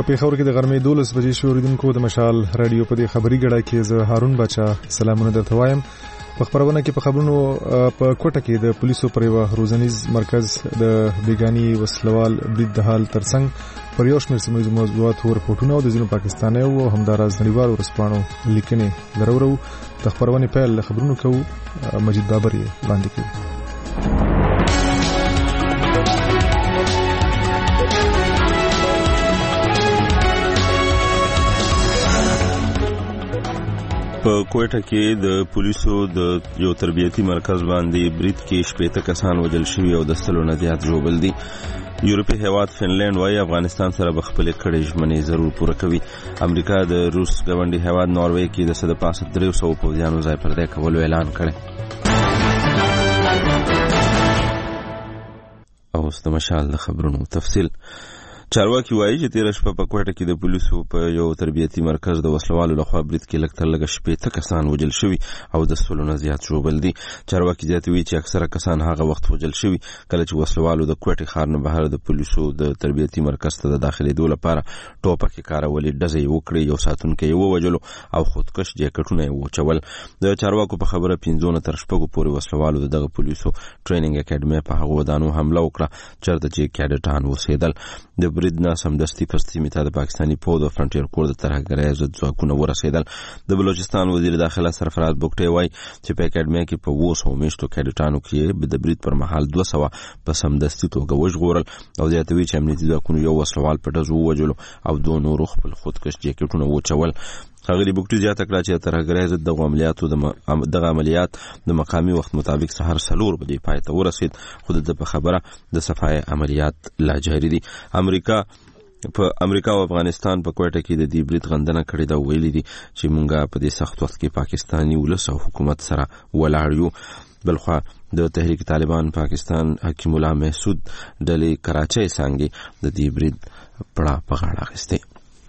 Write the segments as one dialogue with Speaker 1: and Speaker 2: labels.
Speaker 1: پیښور کې د غرمې 12 بجې شو. اوریدونکو د مشال رادیو په دې خبري غړای کې زه هارون بچا سلامونه درته وایم. په خبرونه کې په خبرونو په کوټه کې د پولیسو پر یو روزنیز مرکز د بیگانی وسلوال برید د حال ترڅنګ پر یو شمېر سیمه موضوعات او رپورټونه او د ځینو پاکستانیو او همداراز نړیوالو ورسپانو لیکنې درورو. د خبرونه پیل خبرونو کوو مجید بابر یې باندې کوي.
Speaker 2: په کوټه کې د پولیسو د یو تربیتی مرکز باندې برید کې 18 کسان وژل شوي او د سلو نه زیات ژوبل دي. یورپي هیواد فنلند وايي افغانستان سره به خپل کړي ژمنې ضرور پوره کوي. امریکا د روس ګاونډي هیواد ناروې کې د 300 پوځیانو ځای پر ځای کولو اعلان کړی. او اوس د مشال د خبرونو تفصیل. چارواکي وایي چې تیر شپه په کوټه کې د پولیسو په یو تربیتی مرکز د وسلوالو لخوا برید کې لږ تر لږه 18 کسان وژل شوي او د سلو نه زیات ژوبل دي. چارواکي زیاتوي چې اکثره کسان هغه وخت وژل شوي کله چې وسلوالو د کوټې ښار نه بهر د پولیسو د تربیتی مرکز ته د داخلېدو لپاره ټوپکې کارولې، ډزې یې وکړې، یو ساتونکی یې ووژلو او خودکش جیکټونه یې وچول. د چارواکو په خبره 15 تر 6 پورې وسلوالو دغه پولیسو ټریننګ اکیډمي په هغه ودانو حمله وکړه چېرته چې کیډټان اوسېدل. د برید نه سمدستي په سیمې ته د پاکستاني پوځ او فرنټیر کور د ترهګرۍ ضد ځواکونه ورسېدل. د بلوچستان وزیر داخله سرفراز بوګټي وایي چې په اکیډمي کې په 200 میاشتو کیډټانو کې د برید پر مهال 200 په سمدستي توګه وژغورل او زیاتوي چې امنیتي ځواکونو یو وسلوال په ډزو ووژلو او 2 نورو خپل خودکش جیکټونه وچول. ښاغلي بوګټي زیاته کړه چې ترهګرۍ ضد دغه عملیات د مقامي وخت مطابق سهار 4 بجې پای ته ورسېد، خو د په خبره د صفای عملیات لا جاري دي. امریکا او افغانستان په کوټه کې د دې برید غندنه کړې ده او ویلي دي چې مونږه په دې سخت وخت کې پاکستاني ولس او حکومت سره ولاړ یو. بلخوا د تحریک طالبان پاکستان حکیم الله محسود ډلې کراچۍ څنګه د دې برید پړه په غاړه اخیسته.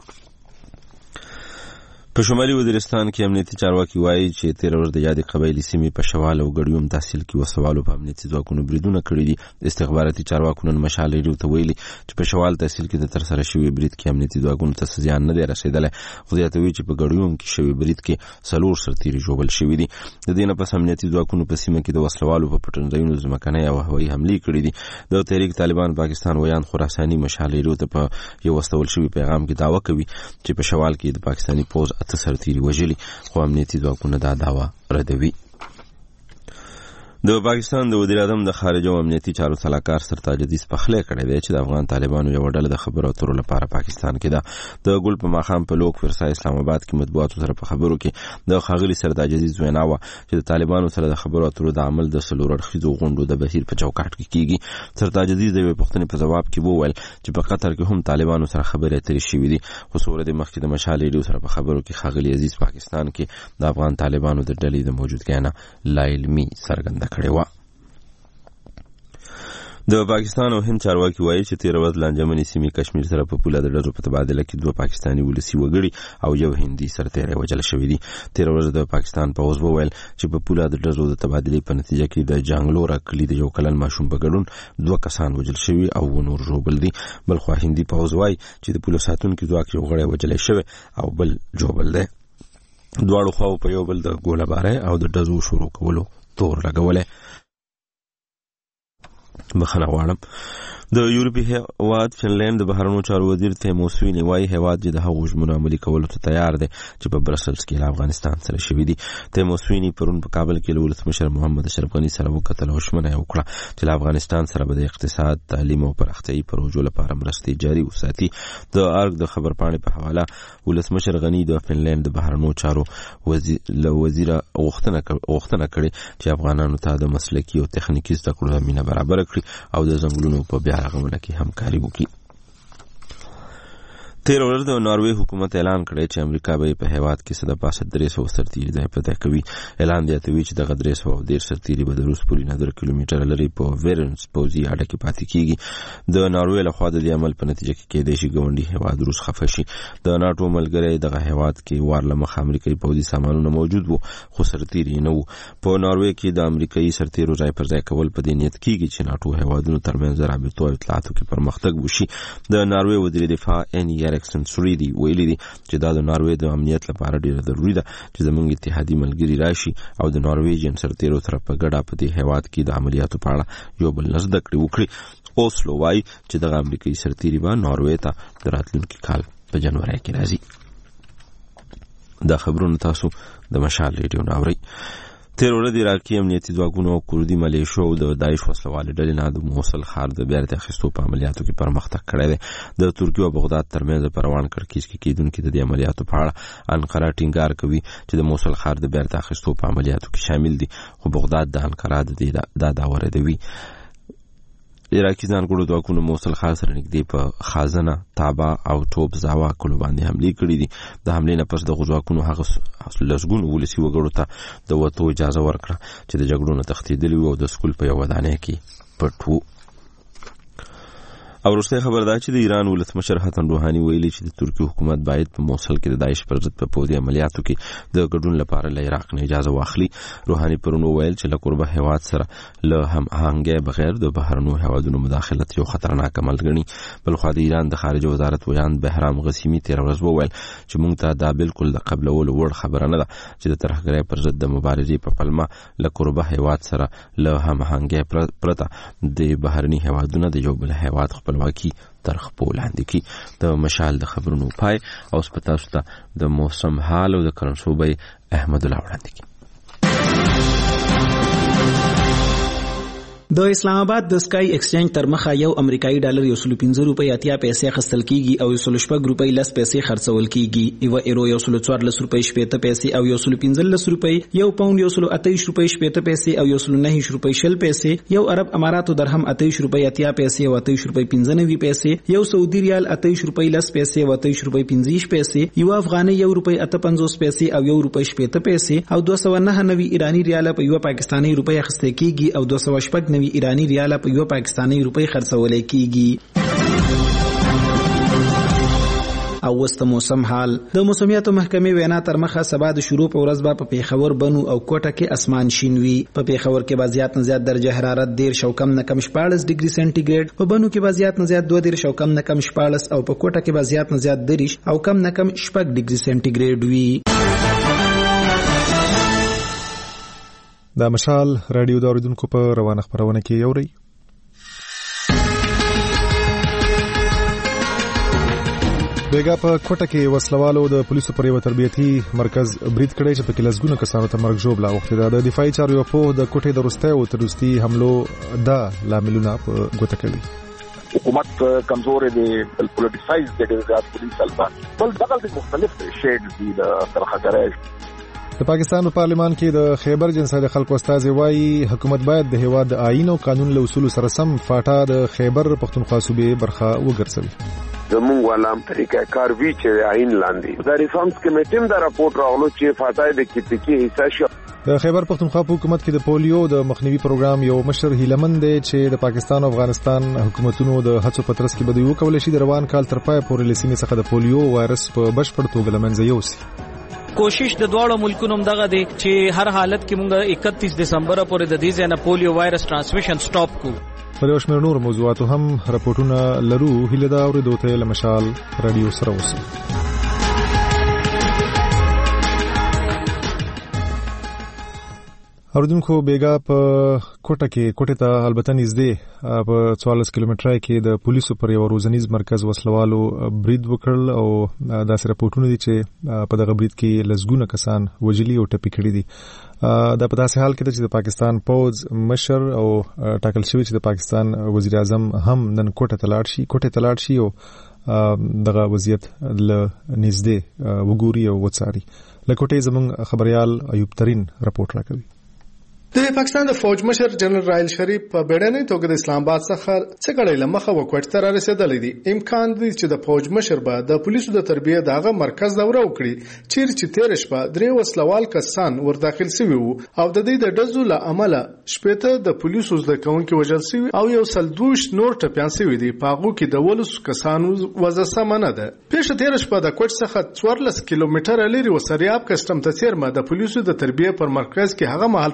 Speaker 2: په شمالي وزیرستان کې امنیتي چارواکي وایي چې 13 ورځې د یادې قبایلي سیمې په شوال او ګډیوم تحصیل کې وسوالو په امنیتي ځواکونو بریدونه کړي دي. استخباراتي چارواکو نن مشال ریډیو ته ویلي چې په شوال تحصیل کې د ترسره شوي برید کې امنیتي ځواکونو ته زیان نه دی رسېدلی، خو زیاتوي چې په ګډیوم کې شوي برید کې 4 سرتیري ژوبل شوي دي. د دې نه پس امنیتي ځواکونو په سیمه کې د وسلوالو په پټنځایونو ځمکنۍ او هوایي حملې کړي دي. د تحریک طالبان پاکستان ویان خراساني مشال ریډیو ته په یو واستول شوي پیغام کې دعوه کوي چې په شوال کې د پاکستاني پوځ 8 سرتیري وژلي، خو امنیتي ځواکونه دا دعوه ردوي. د پاکستان د وزیر اعظم د خارجه او امنیتي چارو سلاکار سرتاج عزیز پخلی کړی دی چې د افغان طالبانو یو ډله د خبرو اترو لپاره پاکستان کې ده. د ګل په ماښام په لوک فرسا اسلام آباد کې مطبوعاتو سره په خبرو کې د ښاغلي سرتاج عزیز وینا وه چې د طالبانو سره د خبرو اترو د عمل د 4 اړخیزو غونډو د بهیر په چوکاټ کې کیږي. سرتاج عزیز د یوې پوښتنې په ځواب کې وویل چې په قطر کې هم طالبانو سره خبرې اترې شوې دي، خو څو ورځې مخکې د مشال ریډیو سره په خبرو کې ښاغلي عزیز پاکستان کې د افغان طالبانو د ډلې د موجودګۍ نه لا علمي څرګنده کړې وه. د پاکستان او هند چارواکي وایي چې 13 ورځې لانجمنې سیمې کشمیر سره په پوله د ډزو په تبادله کې 2 پاکستاني ولسي وګړي او یو هندي سرتیری وژل شوي دي. 13 ورځې د پاکستان پوځ وویل چې په پوله د ډزو د تبادلې په نتیجه کې د جانګلورا کلي د یو کلن ماشوم په ګډون 2 کسان وژل شوي او نور ژوبل دي. بلخوا هندي پوځ وایي چې د پوله ساتونکي ځواک یو غړی وژلی شوی او بل ژوبل دی. دواړو خواو په یو بل د ګوله‌بارۍ او د ډزو شروع کولو تور لګولی. بخښنه غواړم. د یورپي هیواد فنلند د بهرنیو چارو وزیر تیمو سویني وایي هیواد د هغو ژمنو عملي کولو ته تیار دی چې په برسلز کې له افغانستان سره شوي دي. تیمو سویني پرون په کابل کې له ولسمشر محمد اشرف غني سره وکتل او ژمنه یې وکړه چې له افغانستان سره به د اقتصاد، تعلیم او پراختیایي پروژو لپاره مرستې جاري وساتي. د ارګ د خبرپاڼې په حواله ولسمشر غني د فنلند د بهرنیو چارو وزیر غوښتنه کړې چې افغانانو ته د مسلکي او تخنیکي زده کړو زمینه برابر کړي او د ځنګلونو په بیا رغونه کې همکاري وکړي. 13 ورځې د ناروې حکومت اعلان کړی چې امریکا به په هیواد کې 300 سرتیري ځای په ځای کوي. اعلان زیاتوي چې دغه 310 سرتیري به د روس پولې نه 2 کیلومتره لرې په ویرنس پوځي اډه کې پاتې کیږي. د ناروې لخوا د دې عمل په نتیجه کې کېدای شي ګاونډي هیواد روس خفه شي. د ناټو ملګری دغه هیواد کې وارله مخ امریکایي پوځي سامانونه موجود وو خو سرتیري نه وو. په ناروې کې د امریکایي سرتیرو ځای پر ځای کول په دې نیت کیږي چې ناټو هیوادونو ترمنځ رابطو او اطلاعاتو کې پرمختګ وشي. د ناروې وزیر دفاع ان یارک الیکسن سوریدي ویلي دي چې دا د ناروې د امنیت لپاره ډیره ضروری ده چې زموږ اتحادي ملګري راشي او د ناروېجن سرتیرو سره په ګډه په دې هیواد کې د عملیاتو په اړه یو بل زده کړې وکړي. اوسلو وایي چې دغه امریکایي سرتیري به ناروې ته د راتلونکي کال په جنوري کې راځي. دا خبرونه تاسو د مشال ریډیو ناوري. تیر ورځ عراقي امنیتي ځواکونو او کردي ملیشو د داعش وسلوالو ډلې نه د موصل ښار د بیرته اخیستو په عملیاتو کې پرمختګ کړی دی. د ترکیې او بغداد ترمنځ په روان کړکېچ کې کېدونکي د دې عملیاتو په اړه انقره ټینګار کوي چې د موصل ښار د بیرته اخیستو په عملیاتو کې شامل دي، خو بغداد د انقره د دې دا دعوه ردوي. عراقي ځانګړو ځواکونو موصل ښار سره نږدې په خازنه، تابا او ټوب زاوا کلو باندې حملې کړې دي. د حملې نه پس د ځواکونو هغه لسګونو ولسي وګړو ته د وتو اجازه ورکړه چې د جګړو نه تښتېدلي وو او د سکول په یوه ودانۍ کې پټ وو. او وروستی خبر دا چې د ایران ولسمشر حسن روحاني ویلي چې د ترکیې حکومت باید په موصل کې د داعش پر ضد په پوځي عملیاتو کې د ګډون لپاره له عراق نه اجازه واخلي. روحاني پرون وویل چې له کوربه هیواد سره له هماهنګۍ بغیر د بهرنیو هیوادونو مداخلت یو خطرناک عمل ګڼي. بلخوا د ایران د خارجه وزارت ویان بهرام غسیمي تېره ورځ وویل چې موږ ته دا بالکل د قبلولو وړ خبره نه ده چې د ترهګرۍ پر ضد د مبارزې په پلمه له کوربه هیواد سره له هماهنګۍ پرته د بهرني هیوادونو د یو بل هیواد خپلواکي تر خپل لاندې کی. د مشال د خبرونو پای او سپتاسو ته د موسم حال او د کرنسوبي احمد الله وړاندې کی.
Speaker 3: د اسلام آباد د سکای ایکسچینج تر مخه یو امریکایي ډالر 115 روپۍ اتیا پیسې خرڅل کیږي او 116 روپۍ لس پیسې خرڅول کیږي. یو ایرو 114 روپۍ 70 پیسې او 115 روپۍ، یو پاوند 128 روپۍ 70 پیسې او 119 روپۍ 60 پیسې، یو عرب اماراتو درهم 28 روپۍ اتیا پیسې او 28 روپۍ 95 پیسې، یو سعودي ریال 28 روپۍ لس پیسې او 28 روپۍ 50 پیسې، یو افغاني 1 روپۍ 58 پیسې او 1 روپۍ 70 پیسې او 299 ایرانی ریال په یو پاکستانی روپۍ اخیستل کیږي او 216 ایرانی ریال په یو پاکستانی روپۍ خرڅول کیږي. او وست موسم حال. د موسمیاتو محکمې وینا تر مخه سبا د شروع په ورځ به په پیښور، بنو او کوټه کې اسمان شین وي. په پیښور کې به زیات نه زیات درجه حرارت 13 او کم نه کم 14 ډیګري سنټیګریډ، په بنو کې به زیات نه زیات 12 او کم نه کم 14 او په کوټه کې به زیات نه زیات 13 او کم نه کم 16 ډیګري سنټیګریډ وي.
Speaker 1: دا مشال رادیو د اوریدونکو په روانه خبرونه کې یوري. بیګا په کوټه کې وسلوالو د پولیسو پر یو تربیتي مرکز برید کړی چې په کې لسګونه کسانو ته مرګ ژوبله اوښتې ده. د دفاعي چارو یو پوه د کوټې د وروستۍ او تروستي حملو دا لاملونه په ګوته کوي.
Speaker 4: حکومت کمزورې دي، بل پولیټیسایز دي د پولیس البان، بل دغه مختلف شیډ دي د ترهګرۍ.
Speaker 1: د پاکستان په پارلیمان کې د خیبر جنسای د خلکو استازي وایي حکومت باید د هیواد د آئین او قانون له اصولو سره سم فاټا د خیبر پښتونخوا صوبې برخه وګرځوي.
Speaker 5: زمونږ ولام طریقه کار وی چې آئین لاندې د ریفارمز کمیټې دا راپورټ راغلو چې فاټا د کیپیکی حصہ شو.
Speaker 1: د خیبر پښتونخوا په حکومت کې د پولیو د مخنیوي پروګرام یو مشر هیلمن دی چې د پاکستان او افغانستان حکومتونو د هڅو په ترڅ کې بده یو کول شي د روان کال تر پای پورې لسینې څخه د پولیو وایرس په بشپړ توګه لمنځه یوسي.
Speaker 6: کوشش د دواړو ملکونو دغه دی چې هر حالت کې موږ 31 دسمبر پورې د دې ځنه پولیو وایرس ترانسمیشن سټاپ کو.
Speaker 1: په یو شمېر نور موضوعاتو هم راپورټونه لرو. هیله دا اوریدو ته لمشال رادیو سره اوسئ. اوردونکو بیګا په کوټه ته البته نږدې په 44 کیلومتره کې د پولیسو پر یو روزنیز مرکز وسلوالو برید وکړل او داسې راپورټونه دي چې په دغه برید کې لسګونه کسان وژلي او ټپي کړي دي. دا په داسې حال کې چې د پاکستان پوز مشر او ټاکل شوی چې د پاکستان وزیر اعظم هم نن کوټه ته لاړ شي او دغه وضعیت له نږدې وګوري او وڅاري. له کوټې زموږ خبريال ایوب ترين رپورټ راکوي.
Speaker 7: د پاکستان د فوج مشر جنرال رائل شریف په بیړنۍ توګه د اسلام آباد څخه څګړې لمخه وکړ تر رسیدلې دي. امکان دی چې د فوج مشر به د پولیسو د تربیه دغه مرکز دوره وکړي چې تیر شپه درې وسلوال کسان ور داخل شوی وو او د دې د ډزو له عمله شپته د پولیسو زده کوونکو وژل شوی او یو سلدوش نور ټپيان شوی دي. پاغو کې د ولس کسانو وځه سمنه ده. پیښه تیر شپه د کوټ څخه 14 کیلومتره لري وسریاب کسټم ته چیرمه د پولیسو د تربیه پر مرکز کې هغه محل رامنځته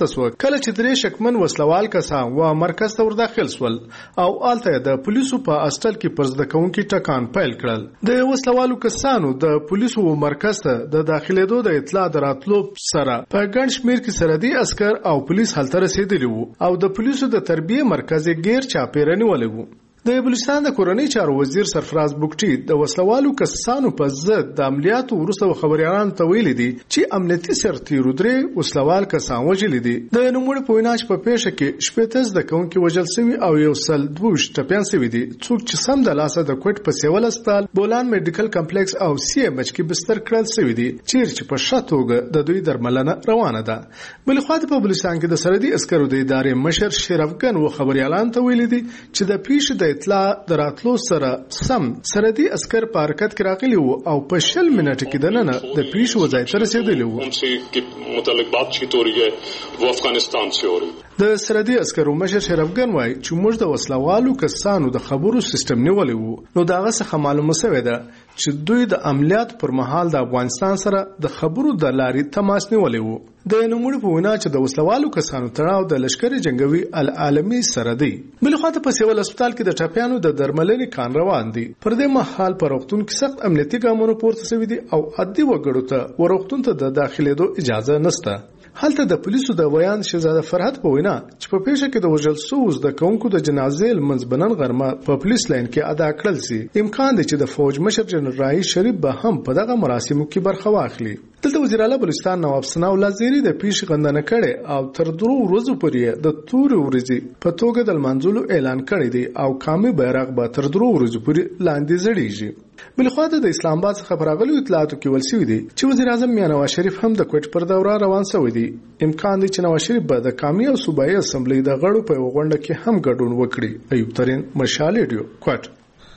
Speaker 7: پورته شو کله چې درې شکمن وسلوال کسان و مرکز ته ور شول او آلته د پولیسو په اسټل کې پر زده کوونکي ټکان پیل کړل. د وسلوالو کسانو د پولیسو مرکز ته د داخلېدو د اطلاع دراتلو سره په ګڼ شمېر کې سرحدي عسكر او پولیس هلته رسیدلي وو او د پولیسو د تربیه مرکز غیر چاپیره نیولې وو. د بلوچستان د کورنۍ چارو وزیر سرفراز بوکټي د وسلوالو کسانو په ضد د عملیاتو وروسته خبريالانو ته ویلي دي چې امنیتي سرتیرو درې وسلوال کسان وژلي دي. د نوموړي په وینا چې په پیښه کې شپږ زده کوونکي وژل شوي او یو سل 22 ټپيان شوي دي څوک چې سم د لاسه د کوټ په سیول هسپتال بولان میډیکل کمپلیکس او سی ام ایچ کې بستر کړل شوي دي چې په شاتوګه د دوی درملنه روانه ده. بل خو په بلوچستان کې د سرحدي عسکرو د ادارې مشر شرفګن و خبريالانو ته ویلي دي چې د پیښې د اطلاع دراتلو سره سم سرحدي عسكر په حرکت کې راغلي وو او په 20 منټه کې دننه د پیښو ځای ته رسیدلی وو.
Speaker 8: متعلق باتچیت हो रही है वो अफगानिस्तान से हो रही है.
Speaker 7: د سرحدي عسکرو مشر شرفګن وایي چې موږ د وسلوالو کسانو د خبرو سیستم نیولې وو نو داغه څخه معلومه شوې ده چې دوی د عملیات پر مهال د افغانستان سره د خبرو د لارې تماس نیولې وو. د نوموړي په وینا چې د وسلوالو کسانو تړاو د لشکري جنگوي العالمي سره دی. بل خو ته په سیول هسپتال کې د ټپيانو د درملنې کان روان دي. پر دې مهال پر وختون کې سخت امنیتي ګامونه پورته شوي دي او عادي وګړو ته ورختون ته د داخليدو اجازه نشته. هلته د پولیسو د بیان شهزاده فرحت په وینا چې په پیښه کې د وژل شوو د کوونکو د جنازې لمنځ بنن غرمه په پولیس لاین کې ادا کړل سي. امکان دی چې د فوج مشر جنرال راهي شریف به هم په دغه مراسمو کې برخه واخلي. دلته وزیر اعلی بلوچستان نواب ثنا الله زیری د پیښې غندنه کړي او تر 3 ورځې پورې د تورې ورځې په توګه د منځلو اعلان کړی دی او قومي بیرغ به تر 3 ورځې پورې لاندې ځړیږي. بلخواته د اسلام آباد څخه راغلي اطلاعاتو کې ول شوی دی چې وزیر اعظم میاں نواز شریف هم د کوټ پر دوره روان شوی دی. امکان دی چې نواز شریف به د قومي او صوبایي اسمبلی د غړو په غونډه کې هم ګډون وکړي. ایوب ترين مشال ریډیو کوټ.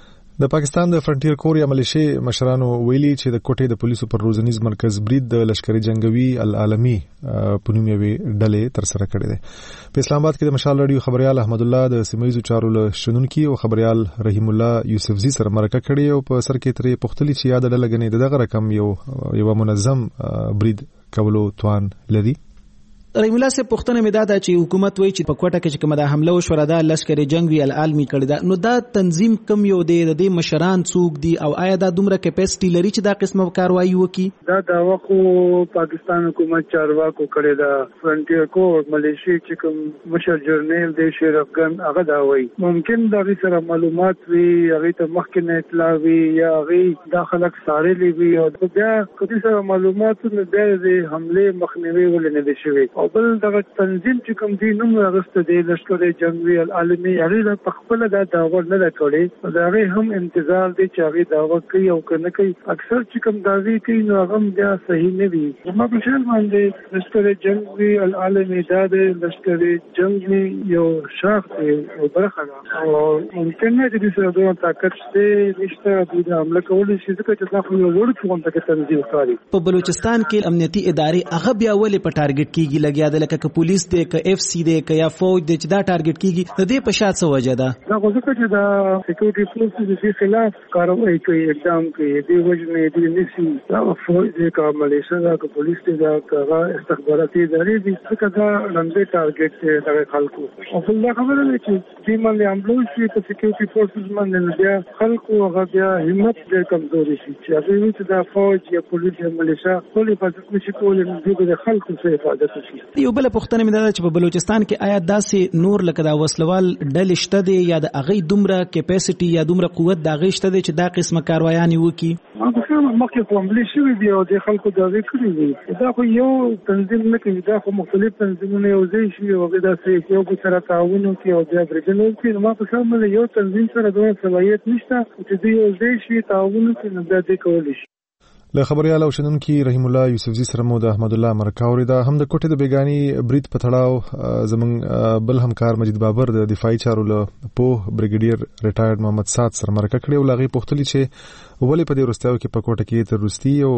Speaker 1: د پاکستان د فرنټیر کوریا ملیشي مشرانو ویلي چې د کوټې د پولیسو پر روزنیز مرکز برید د لشکري جنگوي العالمي په نوم یوې ډلې تر سره کړې ده. په اسلام آباد کې د مشال رادیو خبريال احمد الله د سیمایي چارو له شنونکي او خبريال رحیم الله یوسفزي سره مرکه کړې او په سر کې ترې پختلي چې یاد ډله غنې دغه رقم یو منظم برید کولو توان لري.
Speaker 3: رحیم الله سے پښتنه مې دا چې حکومت وایي چې په کوټه کې کومه د حمله وشوه دا لشکري جنگوي العالمي کړی دا نو دا تنظیم کم یو دی د دې مشران څوک دي او آیا دا دومره کیپاسټي لري چې دا قسمه کاروایی وکړي.
Speaker 9: دا داوا خو پاکستان حکومت چارواکو کړی دا فرنټیر کور ملیشي چې کوم مشر جرنیل دی شرفګن هغه دا وایي ممکن دا سره معلومات وي هغه ته مخکې نه اطلاع وي یا هغه دا خلک ساري وي او بیا کله سره معلومات نه دی حمله مخنیوي ولې نه دي شوی او بل دغه تنظیم چې کوم دی نوم راغسته دی لشکري جنگوي العالمي هغه په خپل دا داوا نه کړي دا هغه هم انتظار دی چې هغه داوا کوي او کنه کوي اکثر چې کوم داوی کوي نو هغه بیا صحیح نه وي. ما په شان باندې لشکري جنگوي العالمي دا د لشکري جنگوي یو شاخ دی او برخه او ممکن نه چې سره دوه طاقت شته نشته د حمله کولو شي ځکه چې تاسو یو ورته کوم ته تنظیم کوي.
Speaker 3: په بلوچستان کې امنیتي ادارې هغه بیا ولې په ټارګټ کیږي لګیا د لکه پولیس دی ک اف سی دی ک یا فوج دی چې دا ټارګټ کیږي د دې په شات څه وجه ده.
Speaker 9: دا غوښتل چې دا سکیورټي فورسز د خلاف کاروایی کوي اقدام کوي دی وجنه دی نسی دا فوج دی کا ملیشیا دا ک پولیس دی دا کا استخباراتي ادارې دي څخه دا لنډه ټارګټ دی د خلکو او بل خبره ده چې د باندې عملو شي په سکیورټي فورسز باندې بیا خلکو هغه بیا همت ډېر کمزوري شي چې هغه چې دا فوج یا پولیس یا ملیشیا ټول حفاظت نشي کولای نو د خلکو څخه حفاظت شي.
Speaker 3: یو بل پښتنه مې دا چې په بلوچستان کې آیا داسې نور لکه دا وسلوال ډلې شته دي یا د هغه دومره کیپاسټي یا دومره قوت د هغه شته دي چې دا قسمه کاروایان وکړي.
Speaker 9: مخکې په عملي شوي دي او د خلکو داوی کړي دي دا خو یو تنظیم نه کوي دا خو مختلف تنظیمونه یو ځای شي او دا سې یو سره تعاون کوي او بیا برګنو کوي. ما په خیال مې یو تنظیم سره دوه صلاحیت نشته چې دوی یو ځای شي تعاون کوي نو دا دې کولی شي.
Speaker 1: له خبريال او شنونکي رحیم الله یوسفزي سره مو د احمد الله مرکاوري دا هم د کوټې د بیگانی برید په تړاو زمون بل همکار مجید بابر د دفاعي چارو له په بریګیډیر ریټایرډ محمد سات سره مرکه کړې او لاغي پوښتنه چې ولې په دې وروستیو کې په کوټه کې تر روستي او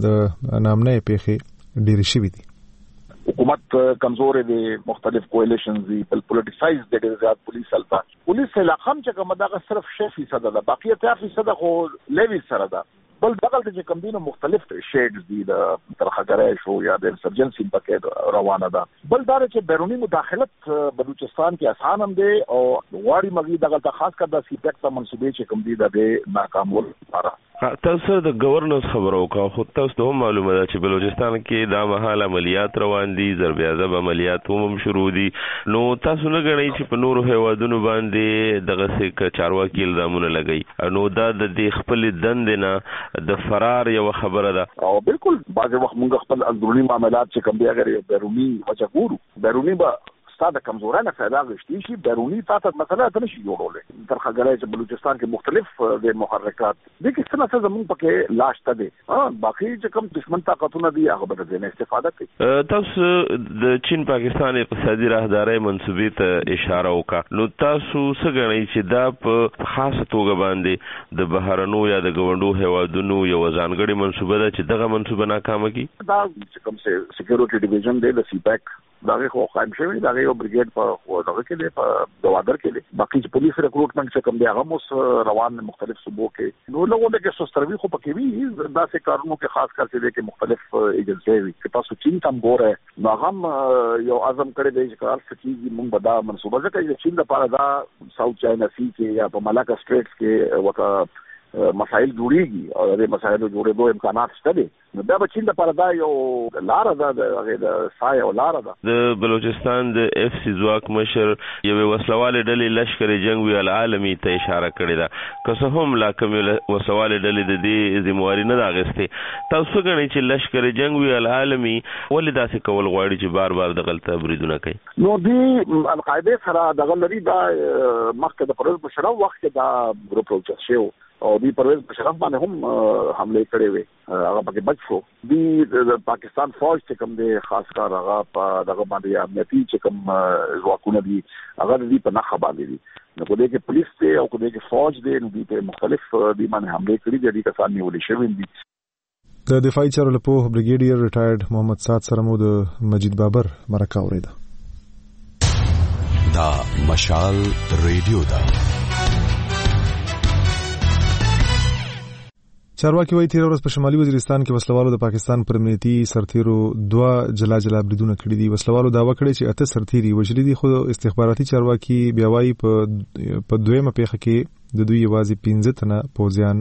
Speaker 1: د نامنه پیخي ډېر شي دي.
Speaker 4: حکومت کمزور دي مختلف کولیشنز دي بل پولیټیسایز دي ډېر زیات پولیس البته پولیس علاقه هم چې کومه دا صرف 6% ده باقي 3% خو لیوی سره ده بل دغه چې کوم دینه مختلف شیډز دي د ترخګرای شو یا د انسرجنسي پکې روانه ده. بل دا چې بیرونی مداخلت بلوچستان کې آسان هم دی او غواړي مګي دغه خاص کر د سی پیک ته منسوبې چې کوم دي د ناکامول لپاره.
Speaker 2: تاسو د گورننس خبرو کا خو تاسو ته معلومه ده چې بلوچستان کې دا مهال عملیات روان دي، ضرب اعظم عملیات هم شروع دي. نو تاسو نه غواړئ چې په نورو هیوادونو باندې دغه څه چارواکي الزامونه لګي؟ نو دا د خپل دند نه د فرار یو خبره ده.
Speaker 4: او بالکل بعض وخت موږ خپل اندرونی معاملات چې کوم دي اگر بیرونی وجګورو بیرونی به ستاسو کمزورۍ نه فایده غشتي شي، بیرونی تاسو مثلا ته نشي جوړولې. ترخګرای چې بلوچستان کې مختلف د محرکات دي کې څه زموږ پکې لاش ته دي، باقي چې کوم دشمن طاقتونه دي هغه به د نه استفاده کوي.
Speaker 2: تاسو د چین پاکستان اقتصادي راهدارۍ منسوبې ته اشاره وکړه. نو تاسو څه غواړئ چې دا په خاصه توګه باندې د بهرنو یا د ګوندو هیوادونو یو ځانګړي منسوبه ده چې دغه منسوبه ناکامه کی؟
Speaker 4: دا چې کوم سکیورټي ډیویژن دی د سی پیک دغه خو قائم شوی، دغه یو بریګیډ په دغه کې دی په دوادر کې دی. باقي چې پولیس ریکروټمنټ چې کوم دی هغه موس روان مختلف صوبو کې. نو لوګو کې سستروي خو پکې وی دا سه کارونو کې خاص کر چې کې مختلف ایجنسي وي چې تاسو چین تم ګوره نو هم یو اعظم کړی دی چې کار سکیږي مونږ به دا منصوبه ځکه چې چین لپاره دا ساوث چاینا سی کې یا په ملاکا سټریټس کې وکړه مسائل جوړیږي او د مسایلو جوړېدو امکانات شته دي. نو دا به چین لپاره دا یو لار ده، د سایه او لار ده. د
Speaker 2: بلوچستان د اف سی ځواک مشر یو وسلواله ډلې لشکر جنگ وی العالمي ته اشاره کړې ده، که څه هم لا کوم وسلواله ډلې د دې ذمہواری نه راغستې. تاسو غواړئ چې لشکر جنگ وی العالمي ولې داسې کول غواړي چې بار بار د غلطه بریدونه کوي؟
Speaker 4: نو دی القاعده سره دغه لري دا مخکې د پرویز مشرف وخت کې دا ګروپ راوچت شو او دی پرویز مشرف باندې هم حمله کړې وي، هغه پکې بچ شو. دی د پاکستان فوج چې کوم دی خاص کار هغه په دغه باندې امنیتي چې کوم ځواکونه دي هغه دی په نخښه باندې دي. نو کو دې کې پولیس دی او کو دې کې فوج دی، نو دی په مختلف دی باندې حمله کړې دي، کسان نیول شوي دي.
Speaker 1: د دفاعي چارو لپاره بریګیډیر ریټایرډ محمد سعد سره مو د مجید بابر مرکه اوریده.
Speaker 10: دا مشال ریډیو دا
Speaker 1: چارواکي وایي تیر ورځ په شمالي وزیرستان کې وسلوالو د پاکستان پر امنیتي سرتیرو 2 جلا بریدونه کړي دي. وسلوالو دعوا کړې چې 8 سرتیري وژلي دي، خو استخباراتي چارواکي بیا وایي په دویمه پیښه کې د دوی یوازې 15 تنه پوځیان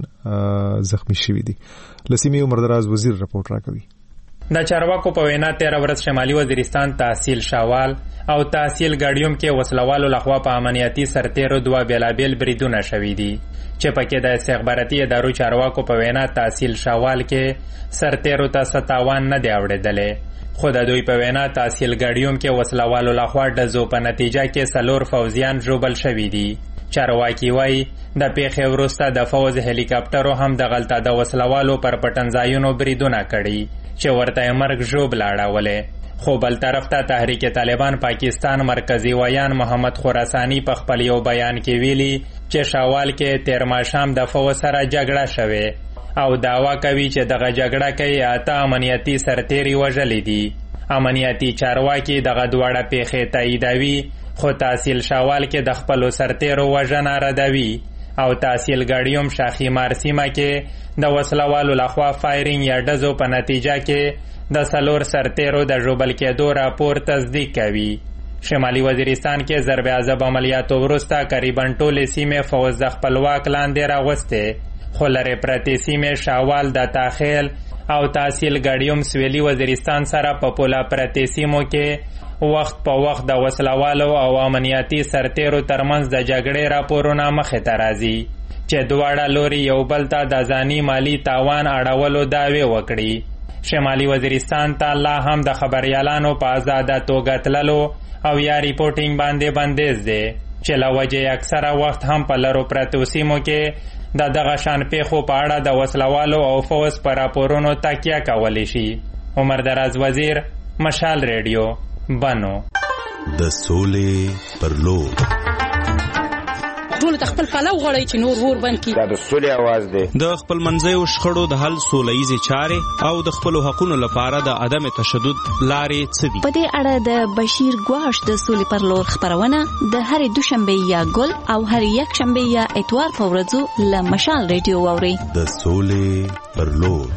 Speaker 1: زخمی شوي دي. لسیمې عمردراز وزیر رپورټ راکوي.
Speaker 11: د چارواکو په وینا تیر ورځ شمالي وزیرستان تحصیل شاوال او تحصیل ګاډیوم کې وسلوالو لخوا په امنیتي سرتیرو 2 بیلابیل بریدونه شوي دي چې پکې د استخباراتي ادارو چارواکو په وینا تحصیل شاوال کې سرتیرو ته 57 نه دی اوریدلې، خو د دوی په وینا تحصیل ګاډیوم کې وسلوالو لخوا ډزو په نتیجه کې 4 فوجیان ژوبل شوي دي. چارواکي وایي د پیښې وروسته د فوج هلیکاپټرو هم د غلطه د وسلوالو پر پټنځایونو بریدونه کړي چې ورته مرګ ژوبل اړولې. خو بل طرف ته تحریک طالبان پاکستان مرکزی ویان محمد خراسانی په خپل یو بیان کې ویلي چې شاوال کې تیر ماښام د فوج سره جګړه شوه او دعوا کوي چې دغه جګړه کې 8 امنیتي سرتیري وژلي دي. امنیتي چارواکي دغه دواړه پیښې تاییدوي، خو تحصیل شاوال کې د خپلو سرتیرو وژنه ردوي او تحصیل ګاډیوم شاخي مارسیمه کې د وسلوالو لخوا فایرینګ یا ډزو په نتیجه کې د 4 سرتیرو د ژوبل کېدو راپور تصدیق کوي. شمالي وزیرستان کې ضرب اعظم عملیاتو وروسته تقریبا ټولې سیمې فوج د خپل واک لاندې راوستې، خو لرې پرتې سیمې شاوال د تاخیل او تحصیل ګاډیوم سویلي وزیرستان سره په پوله پرتې سیمو کې وخت په وخت د وسلوالو او امنیتي سرتیرو ترمنځ د جګړې راپورونه مخې ته راځي چې دواړه لوري یو بل ته د ځاني مالی تاوان اړولو دعوې وکړي. شمالي وزیرستان ته لا هم د خبريالانو په آزاده توګه تللو او یا ریپورټینګ باندې بندیز دی چې له وجې اکثره وخت هم په لرو پرتو سیمو کې د دغه شان پیښو په اړه د وسلوالو او فوج پر راپورونو تکیه کولی شي. عمر دراز وزیر، مشال ریډیو، بنو.
Speaker 10: د سولې پر لور
Speaker 12: ټول خپل پلو غړي چې نور ور بند کی.
Speaker 5: دا د سولې आवाज دی.
Speaker 13: د خپل منځي شخړو د حل سوله‌یزې چارې او د خپل حقوقو لپاره د عدم تشدد لارې څه دي.
Speaker 14: په دې اړه د بشیر ګواش د سولې پر لور خبرونه د هرې دوشنبه یا ګل او هر یک شنبه یا اتوار په ورځو له مشال ریډیو واوري.
Speaker 10: د سولې پر لور.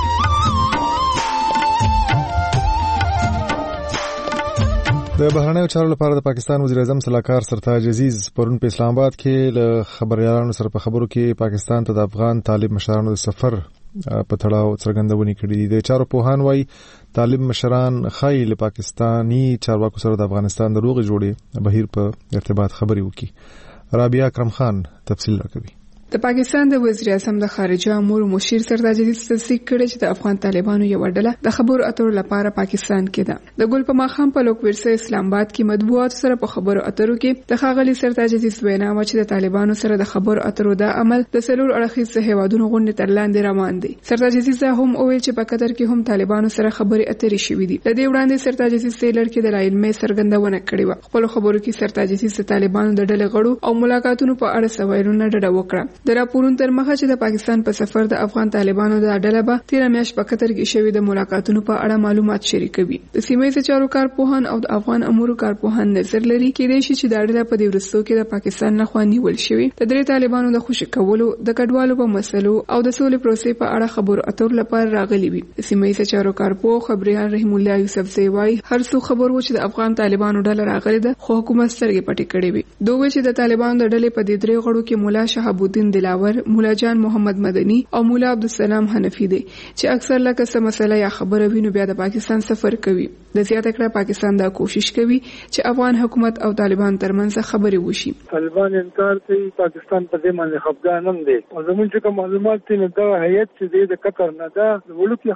Speaker 1: د بهرنیو چارو لپاره د پاکستان وزیر اعظم صلاحکار سرتاج عزیز پرون په اسلام آباد کې له خبريالانو سره په خبرو کې پاکستان ته د افغان طالب مشرانو د سفر په تړاو څرګندونې کړې دي. د چارو پوهان وايي طالب مشران خایي له پاکستانی چارواکو سره د افغانستان د روغې جوړې بهیر په ارتباط خبري وکړي. رابعه اکرم خان تفصیل راکوي.
Speaker 15: د پاکستان د وزیر اعظم د خارجه امور مشیر سرتاج عزیز تصدیق کړی چې د افغان طالبانو یو ډله د خبرو اترو لپاره پاکستان کې ده. د ګل په ماخام په لوکورسه اسلام آباد کې مطبوعات سره په خبرو اترو کې د خاغلی سرتاج عزیز وینا و چې د طالبانو سره د خبرو اترو د عمل د سلور اړخیز هیوادونو غونډې تر لاندې روان دي. سرتاج عزیز هم وویل چې په قطر کې هم طالبانو سره خبرې اترې شوې دي. د دې وړاندې سرتاج عزیز سیلر کې د علمي څرګندونه کړې و. خپل خبرو کې سرتاج عزیز د طالبانو د ډلې غړو او ملاقاتونو په اړه سوالونه ډډه وکړه. د راپورونو تر مخه چې د پاکستان په سفر د افغان طالبانو د ډله به 13 میاشت په قطر کې شوې د ملاقاتونو په اړه معلومات شریکوي. د سیمې چارو کارپوهان او د افغان امورو کارپوهان نظر لري کېدای شي چې د ډله په دې ورستو کې د پاکستان نه خواني ول شوی د درې طالبانو د خوشی کولو د کډوالو په مسلو او د سولې پروسې په اړه خبرو اترو لپاره راغلي وي. د سیمې چارو کارپوه خبريال رحیم الله یوسف زیوای هر څو خبر و چې د افغان طالبانو ډله راغلي ده خو حکومت سترګې پټې کړې وي. دوی چې د طالبانو د ډلې په دې درې غړو کې مولا شهاب الدین دلاور، مولا جان محمد مدني او مولا عبدالسلام حنفي دي چې اکثر لکه څه مسله یا خبره وینو بیا د پاکستان سفر کوي. د زیاته کړه پاکستان دا کوشش کوي چې افغان حکومت او طالبان ترمنځ خبرې وشي.
Speaker 9: طالبان انکار کوي پاکستان په دې باندې خفګان هم دي او زموږ چې معلومات دي نو دا هیئت چې د قطر نه دا ولکه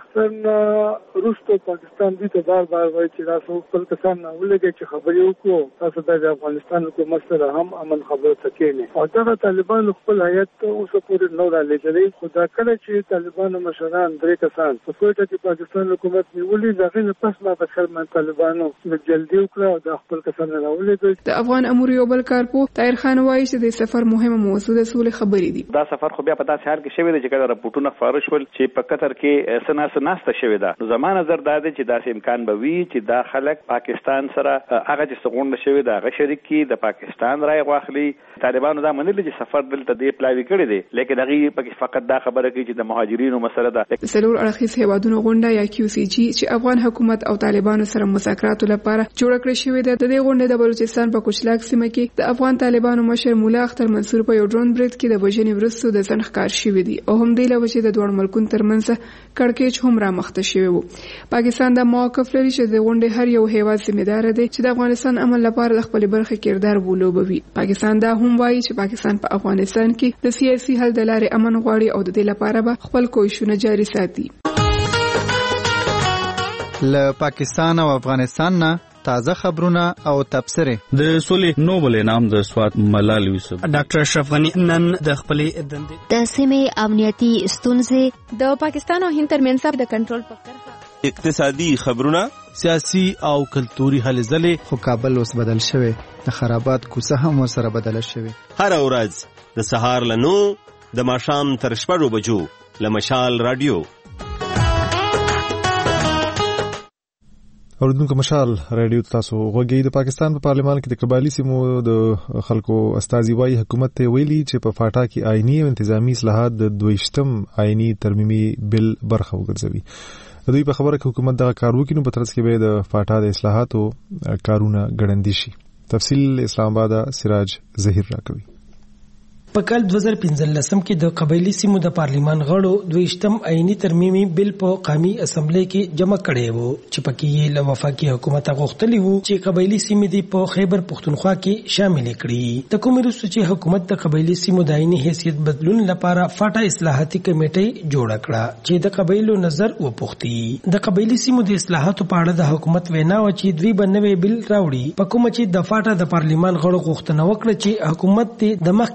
Speaker 9: احسن روسو پاکستان دې ته بار وایي چې تاسو خپل کسان نه ولګي چې خبرې وکړو تاسو د افغانستان حکومت سره هم امن خبرو تکینه او دا طالبان خپل هیئت اوس پورې نو را لګلې خدا کله چې طالبانو مشران درې کسان په کوټه کې پاکستان حکومت نیولې دغه نه پس ما بشر من طالبانو جلدی وکړه او د خپل کسان راولې.
Speaker 15: د افغان امور یو بل کارپو طاهر خان وایي چې د سفر مهمه موضوع د سولې خبرې دي.
Speaker 16: دا سفر خو بیا په داسې حال کې شوی دی چې کله راپورټونه خبر شول چې په قطر کې سناسته شوی ده. نو زمانه نظر دا دی چې داسې امکان به وي چې دا خلک پاکستان سره هغه چې څنګه شوی دا هغه شریک کی د پاکستان راي واخلي. طالبانو دا منل چې سفر دلته دی پلاوی کړی دی لیکن هغه پکې فقط دا خبره کوي چې د مهاجرینو مسله ده.
Speaker 15: سلور اړخیز هیوادونو غونډه یا QCG چې افغان حکومت او طالبانو سره مذاکرات لپاره جوړ کړی شوې ده. د دې غونډې د بلوچستان په کوچلاک سیمه کې د افغان طالبانو مشر مولا اختر منصور په یو ډرون برید کې د وژنې ورستو د ځنډ ښکار شوی دی او هم د لوجې د دوه ملکونو ترمنځ کړکېچ هم را مخته شوی وو. پاکستان د موقف لري چې د غونډې هر یو هیواد ذمہدار دی چې د افغانستان امن لپاره د خپل برخه کردار ولوبوي. پاکستان دا هم وایي چې پاکستان په افغانستان کې د سیاسي حل د لارې امن غواړي او د دې لپاره به خپل کوښښونه جاري ساتي.
Speaker 17: له پاکستان او افغانستان نه تازه خبرونه او تبصره.
Speaker 18: د سولې نوبل انعام د سوات ملال یوسف
Speaker 3: ډاکټر اشرف غنی نن د خپلې دندې
Speaker 14: د سیمې امنیتي ستونزې
Speaker 19: د پاکستان او هند ترمنځ د کنټرول په کرښه
Speaker 2: اقتصادي خبرونه
Speaker 17: سیاسي او کلتوري هلې ځلې. خو کابل اوس بدل شوی د خرابات کوڅه هم ورسره بدله شوی.
Speaker 20: هر ورځ د سهار له 9 د ماښام تر 6 بجو له مشال رادیو.
Speaker 1: اوردونکو مشال رادیو تاسو غوږی. د پاکستان په پارلمان کې د قبایلی سیمو د خلکو استازي وايي حکومت ته ویلي چې په فاټا کې آئینی او انتظامی اصلاحات د 22م آئینی ترمیمي بل برخه وګرځوي. دوی په خبره کې حکومت دغه کار وکړي نو په ترڅ کې به د فاټا د اصلاحاتو کارونه ګړندې شي. تفصیل اسلام آباد سراج ظهیر راکوي.
Speaker 3: په کال 2015 کې د قبایلی سیمو د پارلیمان غړو 22م آئینی ترمیمي بل په قومي اسمبلی کې جمع کړي وو چې پکې یې له وفاقي حکومت غوښتلی وو چې قبایلی سیمې د په خیبر پختونخوا کې شامل کړي. د کوم وروسته چې حکومت د قبایلی سیمو د آئینی حیثیت بدلون لپاره فاټا اصلاحاتي کمیټه جوړ کړه چې د قبایلو نظر وپوښتي. د قبایلی سیمو د اصلاحاتو په اړه د حکومت وینا و چې دوی بنوي بل راوړي په کوم چې د فاټا د پارلیمان غړو غوښتنه وکړه چې حکومت د مخکې نه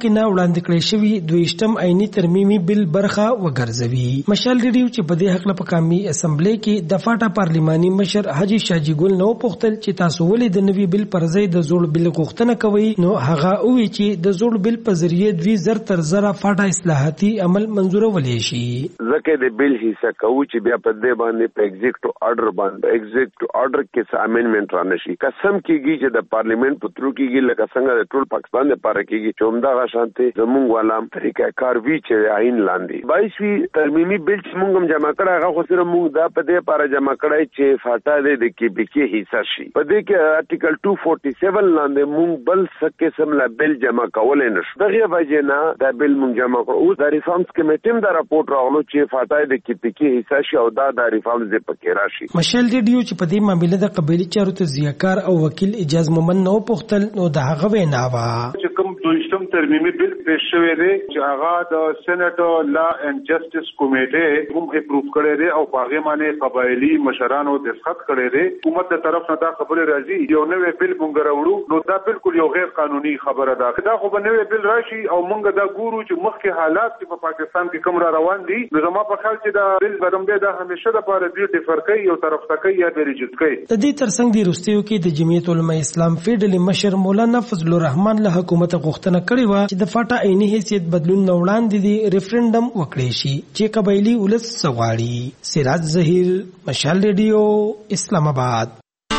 Speaker 21: وړاندې کړی شوی 22م عیني ترمیمي بل برخه وګرځوي. مشال ریډیو چې په دې حق په قومي اسمبلی کې د فاټا پارلیماني مشر حاجی شاجی ګل نو پوښتل چې تاسو ولې د نوي بل پر ځای د زوړ بل غوښتنه کوي، نو هغه وی چې د زوړ بل په ذریعه 2000 تر زره فاټا اصلاحاتي عمل منظورولې شي.
Speaker 5: ځکه د بل حصہ کوي چې بیا په دې باندې په ایگزیکټیو آرډر باندې ایگزیکټیو آرډر کې څه امندمنت را نشي. قسم کیږي چې د پارلیمنت په ترو کېږي لکه څنګه د ټول پاکستان لپاره کېږي چې همدغه شانتي زمونږ والا طریقه کار وی چې عین لاندې 22 ترمیمي بل چې موږ هم جمع کړه هغه خو سره موږ دا په دې لپاره جمع کړای چې فاټا د کې بکی حصہ شي. په دې کې آرټیکل 247 لاندې موږ بل څه قسم لا بل جمع کول نه شو. دغه وجه نه دا بل موږ جمع کړو. اوس د ریفارمز کمیټې دا راپورټ راغلو چې فاټا د کې بکی حصہ شي او دا د ریفارمز د پکې راشي.
Speaker 21: مشال ریډیو چې په دې معاملې د قبایلی چارو تجزیه‌کار او وکیل اجاز مومن نو پوښتل نو د هغه وینا وا
Speaker 22: چې کوم 22م ترمیمي بل پیش شوی دی چې هغه د سېنات لا اینڈ جسټس کمیټې هم اپروف کړی دی او هغه باندې قبایلی مشرانو دستخط کړی دی. حکومت تر طرف نه دا خبره راځي یو نوې بل مونږ راوړو نو دا بالکل یو غیر قانوني خبره ده. دا خو به نوې بل راشي او مونږ دا ګورو چې مخکې حالات په پاکستان کې کوم را روان دي. نو زما په خیال چې دا بل بدوم دا همیشه د پاره دی ډیفرکې یو طرف تکي یا د ریجټکي.
Speaker 21: د دې ترڅنګ د روسیو کې د جمعیت العلماء اسلام فیډرل مشر مولانا فضل الرحمن له حکومت غوښتنه کړې و چې د فاټا عیني حیثیت بدلون نه وړاندې د ریفرندم وکړي شي چې قبایلی ولس سغواړي. سراج ظهیر، مشال ریډیو، اسلام آباد.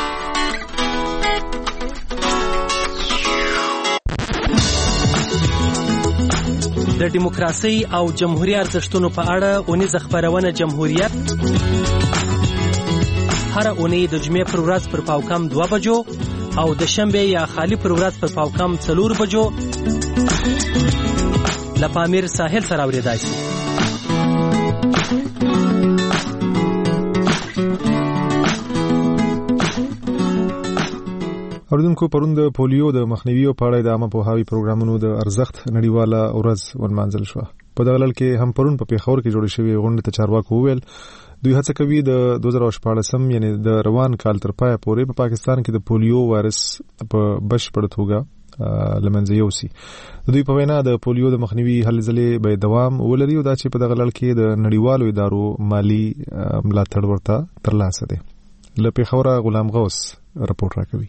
Speaker 21: د دیموکراسي او جمهوریت ارزښتونو په اړه اونیزه خبرونه جمهوریت هر اونۍ د جمعې پر ورځ پر پاوکم 2 بجو او د شنبه یا خالی پر ورځ پر پاوکم 4 بجو لپامیر ساحل سره اوریدای شي.
Speaker 1: اوریدونکو پرون د پولیو د مخنیوي په اړه د عامه پوهاوي پروګرامونو د ارزښت نړیواله ورځ ونمانځل شو. په دغه لړ کې هم پرون په پیښور کې جوړې شوې غونډې ته چارواکو وویل دوی هڅه کوي د 2014 یعنی د روان کال تر پای پورې په پاکستان کې د پولیو وایرس په بشپړ توګه لمنځه یوسي. د دوی په وینا د پولیو د مخنیوي هلې ځلې به دوام ولري او دا چې په دغه لړ کې د نړیوالو ادارو مالی ملاتړ ورته ترلاسه دی. له پیښوره غلام غوث راپورټ راکوي.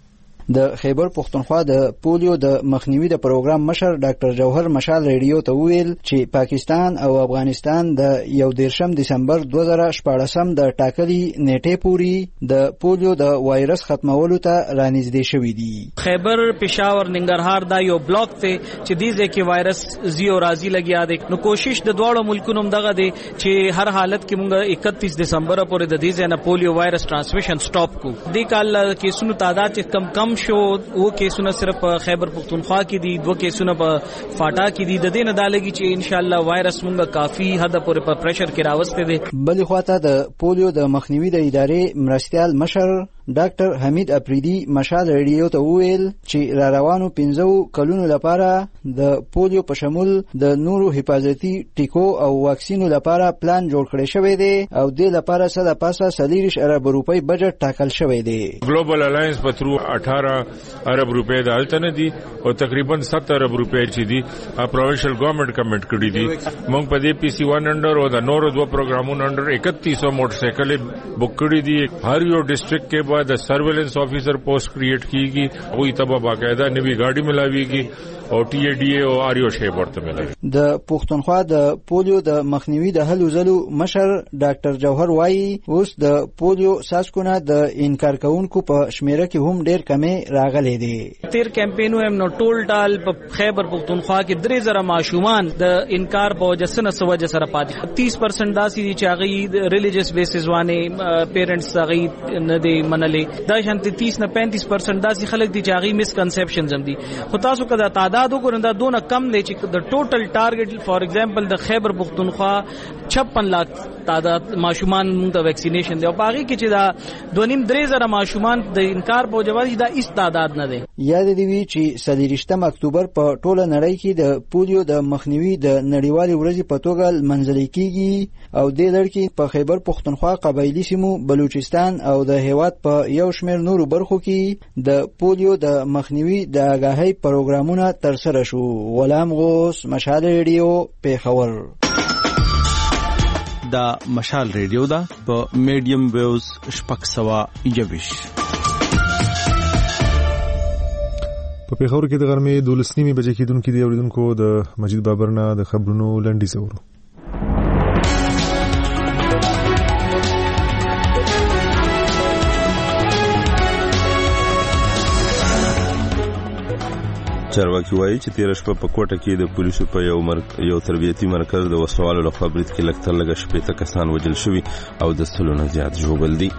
Speaker 23: د خیبر پختونخوا د پولیو د مخنیوي د پروګرام مشر ډاکټر جوهر مشال ریډیو ته ویل چې پاکستان او افغانستان د 1 دسمبر 2014 د ټاکلي نیټې پورې د پولیو د وایرس ختمولو ته رانږدې شوي دي.
Speaker 6: خیبر، پېښور، ننګرهار دا یو بلاک ته چې دې ځکه وایرس زیو راځي لګیا دی. نو کوشش د دواړو ملکونو دغه دی چې هر حالت کې مونږ 31 دسمبر پورې د دې ځنه پولیو وایرس ترانسمیشن سټاپ کو. دې کال کیسونو تعداد چې کم شو او کیسونه صرف خیبر پختونخوا کې دي، 2 کیسونه په فاټا کې دي. د دې نه دالګي چې ان شاء الله وایرس مونږه کافي حد پورې په پریشر کې راوسته دي.
Speaker 23: بلې خواته د پولیو د مخنیوي د ادارې مرستیال مشر ډاکټر حمید افریدي مشال ریډیو ته ویل چې را روانو 15 کلونو لپاره د پولیو په شمول د نورو حفاظتي ټیکو او واکسینو لپاره پلان جوړ کړی شوی دی او د لپاره سره پاسه 30 ارب روپۍ بجټ ټاکل شوی دی.
Speaker 24: ګلوبل الاینس په ترو 18 ارب روپۍ د التنه دي او تقریبا 7 ارب روپۍ چې دي پروینشل ګورنمنت کمټ کړی دي. موږ په دې پی سی 1 انډر او د نورو 2 پروګرامونو انډر 3100 موټر سایکل بک کړی دي. هر یو ډیسټریکټ کې د سرویلنس افیسر پوسټ کریټ کیږي او ایتبه باقاعده نوی گاڑی ملاویږي او ټی ای ډی او آر یو شی ورته ملوي.
Speaker 23: د پښتونخوا د پولیو د مخنیوي د هلو ځلو مشر ډاکټر جوهر وایي اوس د پولیو ساسکونه د انکار کوونکو په شمیره کې هم ډیر کمې راغلي دي.
Speaker 6: تیر کمپینو هم نو ټول ټال په خیبر پښتونخوا کې 3000 ماشومان د انکار په وجه سره سوجه سره پاتې 30% داسې دي چې هغه ریلیجیس بیسز باندې پیرنټس هغه نه دی منلې. دا شانتي 30 نه 35% داسې خلک دي چې هغه مسکنسپشنز هم دي. خو تاسو کدا تعداد وګورئ دا دونه کم دی چې د ټوټل ټارګټ فار ایگزامپل د خیبر پښتونخوا 56 لک تعداد ماشومان مونږ ته ویکسینیشن دی او باقي کې چې دا 2.5-3 ماشومان د انکار په جواب دا هیڅ تعداد نه دی.
Speaker 23: یاد دی وی چې 23 اکتوبر په ټوله نړۍ کې د پولیو د مخنیوي د نړیوالې ورځې په توګه منځلې کیږي او د لړ کې په خیبر پښتونخوا قبایلی سیمو بلوچستان او د هیواد په په یو شمېر نورو برخو کې د پولیو د مخنیوي د آګاهۍ پروګرامونه ترسره شو. غلام غوث، مشال ریډیو، پیښور.
Speaker 13: دا مشال ریډیو ده په میډیم ویوز 621.
Speaker 1: په پیښور کې د غرمې 12:30 بجې کېدونکې دی. اوریدونکو د مجید بابر نه د خبرونو لنډیز اورو.
Speaker 2: چارواکي وایي چې تیر شپه په کوټه کې د پولیسو په یو تربیتي مرکز د وسلوالو لخوا برید کې لږ تر لږه 80 کسان وژل شوي او د 100 نه زیات ژوبل دي.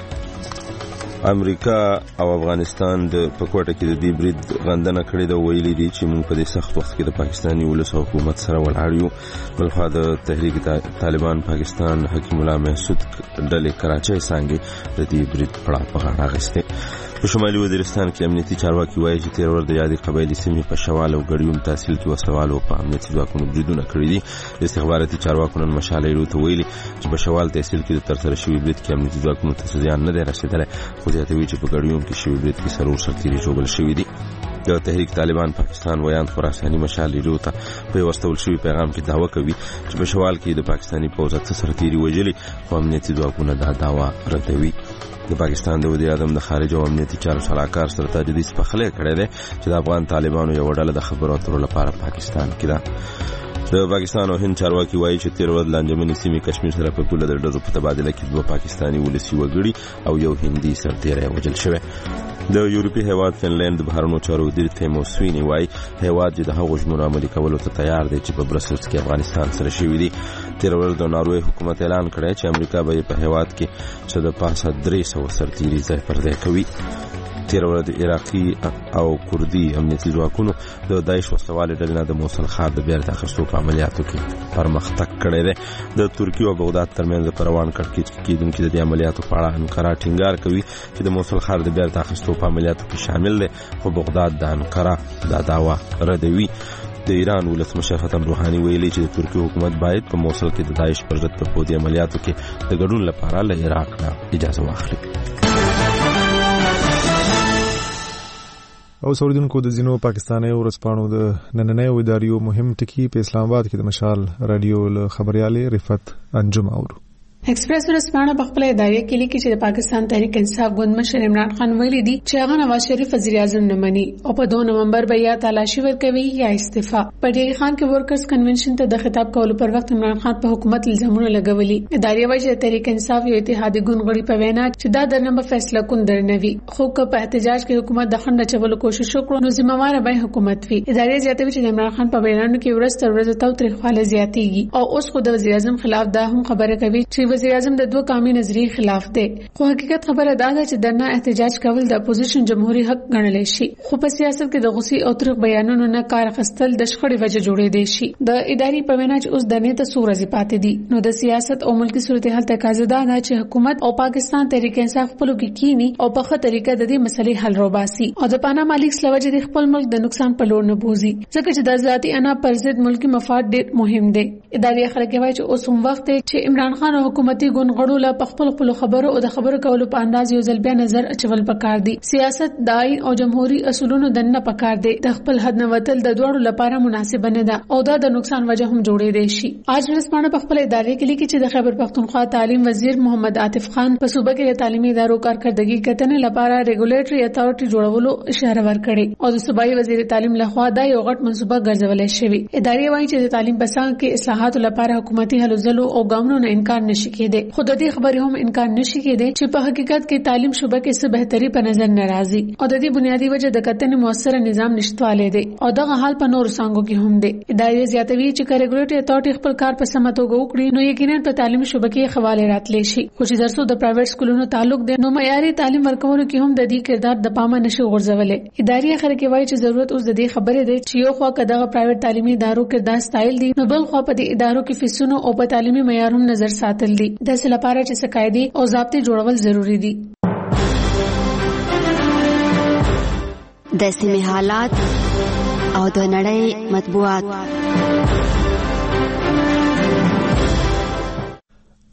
Speaker 2: امریکا او افغانستان د په کوټه کې د دې برید غندنه کړې ده. ویلي دي چې موږ په دې سخت وخت کې د پاکستاني ولس او حکومت سره ولاړ یو. بلخوا د تحریک طالبان پاکستان حکیم الله محسود ډلې کراچۍ څنګه د دې برید په غاړه اخیسته. په شمالي وزیرستان کې امنیتي چارواکي وایي چې تیر ورځ د یادې قبایلي سیمې په شوال او ګډیوم تحصیل کې وسوالو په امنیتي ځواکونو بریدونه کړي دي. استخباراتي چارواکو نن مشال ریډیو ته ویلي چې په شوال تحصیل کې د ترسره شوي برید کې امنیتي ځواکونو ته زیان نه دی رسېدلی، خو زیاتوي چې په ګډیوم کې شوي برید کې څلور سرتیري ژوبل شوي دي. د تحریک طالبان پاکستان ویان خراساني مشال ریډیو ته په واستول شوي پیغام کې دعوه کوي چې په شوال کې د پاکستاني پوځ څخه سرتیري وژلي، خو امنیتي ځواکونه دا دعوه ردوي. د پاکستان د وزیر اعظم د خارجه او امنیتي چارو سلاکار سره تاجدي سپخلې کړې ده چې د افغان طالبانو یو ډله د خبرو اترو لپاره پاکستان کې ده. د پاکستان او هند چارواکي وایي چې تیر ورځ لانجمنې سیمې کشمیر سره په پوله د ډزو په تبادله کې دوه پاکستاني ولسي وګړي او یو هندي سرتیری وژل شوی. د یورپي هیواد فنلند د بهرنیو چارو وزیر تیمو سویني وایي هیواد چې د هغو ژمنو عملي کولو ته تیار دی چې په برسلز کې افغانستان سره شوي دي. تیر ورځ د ناروې حکومت اعلان کړی چې امریکا به په هیواد کې څه د پاسه 300 سرتیري ځای پر ځای کوي. تیر ورځ د عراقي او کردي امنیتي ځواکونو د داعش وسلوالې ډلې نه د موصل ښار د بیرته اخیستو په عملیاتو کې پرمختګ کړی دی. د ترکیې او بغداد ترمنځ په روان کړکېچ کې کېدونکي د دې عملیاتو په اړه انقره ټینګار کوي چې د موصل ښار د بیرته اخیستو په عملیاتو کې شامل دی، خو بغداد د انقره دا دعوه ردوي. د ایران ولسمشر حسن روحاني ویلي چې د ترکیې حکومت باید په موصل کې د داعش پر ضد په پوځي عملیاتو کې د ګډون لپاره له عراق نه اجازه واخلي.
Speaker 1: او اوریدونکو د ځینو پاکستاني ورځپاڼو د نننۍ اداریو مهم ټکي په اسلام آباد کې د مشال رادیو له خبريالې رفت انجم اورو.
Speaker 4: ایکسپریس ورځپاڼه په خپل ادارې کې لیکي چې د پاکستان تحریک انصاف ګوند مشر عمران خان ویلي دي چې هغه نواز شریف وزیر اعظم نه مني او په 2 نومبر به یا تلاشي ورکوي یا استعفا. په ډیری خان کې ورکرز کنونشن ته د خطاب کولو پر وخت عمران خان په حکومت الزامونه لګولي. ادارې وایي چې تحریک انصاف یو اتحادي ګوند غړي په وینا چې دا درنه به فیصله کوم درنوي، خو که په احتجاج کې حکومت د خنډ چولو کوشش وکړي نو ذمہوار به حکومت وي. ادارې زیاتوي چې عمران خان په بیانونو کې ورځ تر ورځې تاوتریخواله زیاتېږي او اوس خو د وزیر اعظم خلاف دا هم خبره کوي چې وزیر اعظم د دوه قومي نظریې خلاف دی. خو حقیقت خبره دا ده چې درنه احتجاج کول د اپوزیشن جمهوریت حق ګڼل شي، خو په سیاست کې د غصې او تریخ بیانونو نه کار اخیستل د شخړې وجه جوړې دي شي. د ادارې په وینا چې اوس د نه ته سورځي پاتې دي نو د سیاست او ملکی صورتحال تقاضا ده چې حکومت او پاکستان تحریک انصاف خپل کې کینی او په ښه طریقه د دې مسلې حل روباسي او د پاناما لیکس لوجه د خپل ملک د نقصان په لور نه بوزي، ځکه چې د ذاتي انا پر ضد ملکی مفاد ډېر مهم دي. ادارې خلک وایي چې اوس هم وخت دی چې عمران خان او حکومتي ګوند غړو له خپل خبرو او د خبرو کولو په انداز یو ځل بیا نظر اچول پکار دي. سیاست د آئین او جمهوریت اصولونو دنه پکار دي، د خپل حد نه وتل د دوړو لپاره مناسب نه ده او دا د نقصان وجه هم جوړې دي شي. اج ورځپاڼه په خپل ادارې کې لیکي چې د خیبر پختونخوا تعلیم وزیر محمد عاطف خان په صوبه کې د تعلیمي ادارو کارکړدګي کتنې لپاره ریګولیټري اتھارټي جوړولو اشاره ورکړې او د صوبایي وزیر تعلیم لخوا دا یو غټ منصوبه ګرځولې شوې. ادارې وایي چې د تعلیم په څنګ کې اصلاحات لپاره حکومتي هلو ځلو او ګامونو نه انکار نشي کېدی، خو د دې خبرې هم انکار نشي کېدی چې په حقیقت کې تعلیم شوبه کې څه بهتري په نظر ناراضي او د دې بنیادی وجه د کتنې موثر نظام نشټواله دی او دغه حال په نور څنګه کې هم دی. ادارې زیاتوي چې ریګولیټري اتھارټي خپل کار په سمه توګه وکړي نو یقینا په تعلیم شوبه کې خواله راتلی شي، خو چې درسو د پرایویټ سکولونو تعلق دی نو معیاري تعلیم ورکولو کې هم د دې کردار د پامه نشي غورځولې. ادارې خلک وایي چې ضرورت اوس د دې خبرې دی چې یو خوا کداغه پرایویټ تعلیمي ادارو کې دا سټایل دی نو بل خوا په دې ادارو کې فیسونو او په تعلیمي معیارونو نظر ساتل دي. د څه لپاره چې څه قاعده او ضابطه جوړول ضروری دي.
Speaker 14: د سیمې حالات او د نړۍ مطبوعات.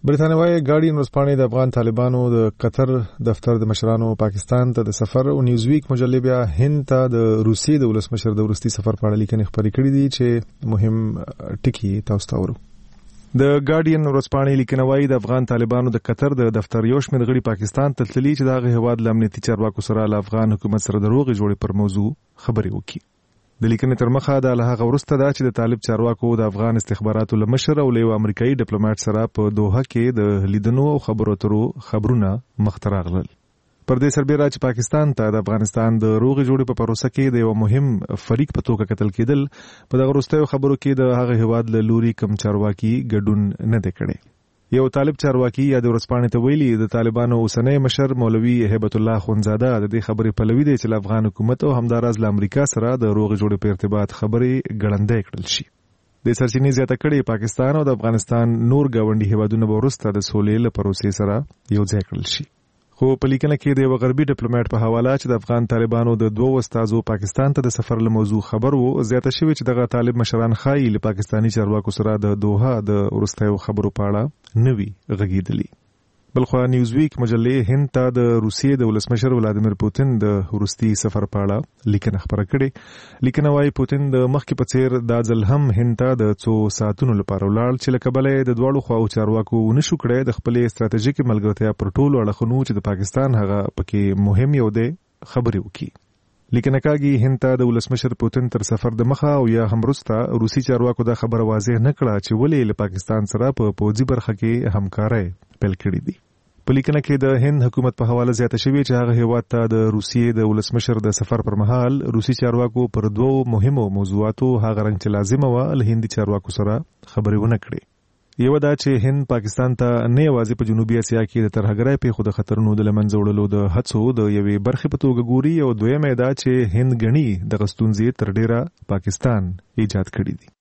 Speaker 1: برېټانیا وايي ګارډین ورځپاڼې د افغان طالبانو د قطر دفتر د مشرانو پاکستان ته د سفر او نیوزویک مجله بیا هند ته د روسیې د ولسمشر د ورستي سفر په اړه لیکنې خپرې کړې دي چې مهم ټکي تاسو ته ورو. د ګارډین ورځپاڼې لیکنه وايي د افغان طالبانو د قطر د دفتر یو شمېر غړي پاکستان ته تللي چې د هغه هواد له امنیتي چارواکو سره له افغان حکومت سره د روغې جوړې پر موضوع خبرې وکړي. د لیکنې تر مخه د هغه وروسته دا چې د طالب چارواکو د افغان استخباراتو له مشر او له امریکایي ډیپلوماټ سره په دوحه کې د لیدنو او خبرو اترو خبرونه مخته راغلل. پر دې سربېره چې پاکستان ته د افغانستان د روغې جوړې په پروسه کې د یو مهم فریق په توګه کتل کېدل په دغه وروستیو خبرو کې د هغه هیواد له لوري کم چارواکي ګډون نه دی کړی. یو طالب چارواکي یا د ورځپاڼې ته ویلي د طالبانو اوسنی مشر مولوي هیبت الله خونزاده د دې خبرې پلوي دی چې له افغان حکومت او همداراز له امریکا سره د روغې جوړې په ارتباط خبرې ګړندۍ کړل شي. د سرچینې زیاته کړې پاکستان او د افغانستان نور ګاونډي هیوادونه به وروسته د سولې له پروسې سره یو ځای کړل شي. خو په لیکنه کې د یو غربي ډیپلوماټ په حواله چې د افغان طالبانو د دوه استادو پاکستان ته د سفر له موضوع خبر وو زیاته شوی چې دغه طالب مشران خایي له پاکستانی چارواکو سره د دوحه د ورستیو خبرو په اړه نوي غږیدلی. بلخوا نیوزویک مجلې هند ته د روسیې د ولسمشر ولادیمیر پوتین د ورستي سفر په اړه لیکنه خپره کړې. لیکنه وايي پوتین د مخکې په څیر دا ځل هم هند ته د څو ساعتونو لپاره ولاړ چې له کبله د دواړو خواو چارواکو نشو کړی د خپلې ستراتیژیکې ملګرتیا پر ټولو اړخونو چې د پاکستان هغه پکې مهم یو دی خبرې وکړي. لیکنه کاږي هند ته د ولسمشر پوتین تر سفر د مخه او یا هم وروسته روسي چارواکو دا خبره واضح نه کړه چې ولې له پاکستان سره په پوځي برخه کې همکاري پیل کړې دي. په لیکنه کې د هند حکومت په حواله زیاته شوی چې هغه هیواد ته د روسیې د ولسمشر د سفر پر مهال روسي چارواکو پر دوه مهمو موضوعاتو هغه رنګ چې لازمه و له هندي چارواکو سره خبرې ونه کړې. یو دا چې هند پاکستان ته نه یوازې په جنوبي اسیا کې د ترهګرۍ پیښو د خطرونو د لمنځه وړلو د هڅو د یوې برخې په توګه ګوري او دویمه دا چې هند غني د غستونځي تر ډیره پاکستان ایجاد کړی دی.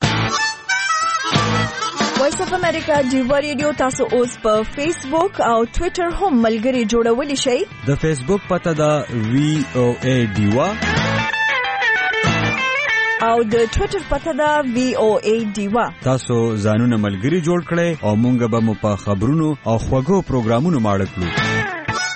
Speaker 7: وایس اف امریکا ډیوا ریډیو تاسو اوس په فیسبوک او ټوئیټر هم ملګري جوړولی شئ.
Speaker 8: د فیسبوک پته دا VOA ډیوا
Speaker 7: او د ټوئیټر پته دا VOA ډیوا.
Speaker 8: تاسو ځانونه ملګري جوړ کړئ او مونږ به مو په خبرونو او خوږو پروګرامونو ماړه کړو.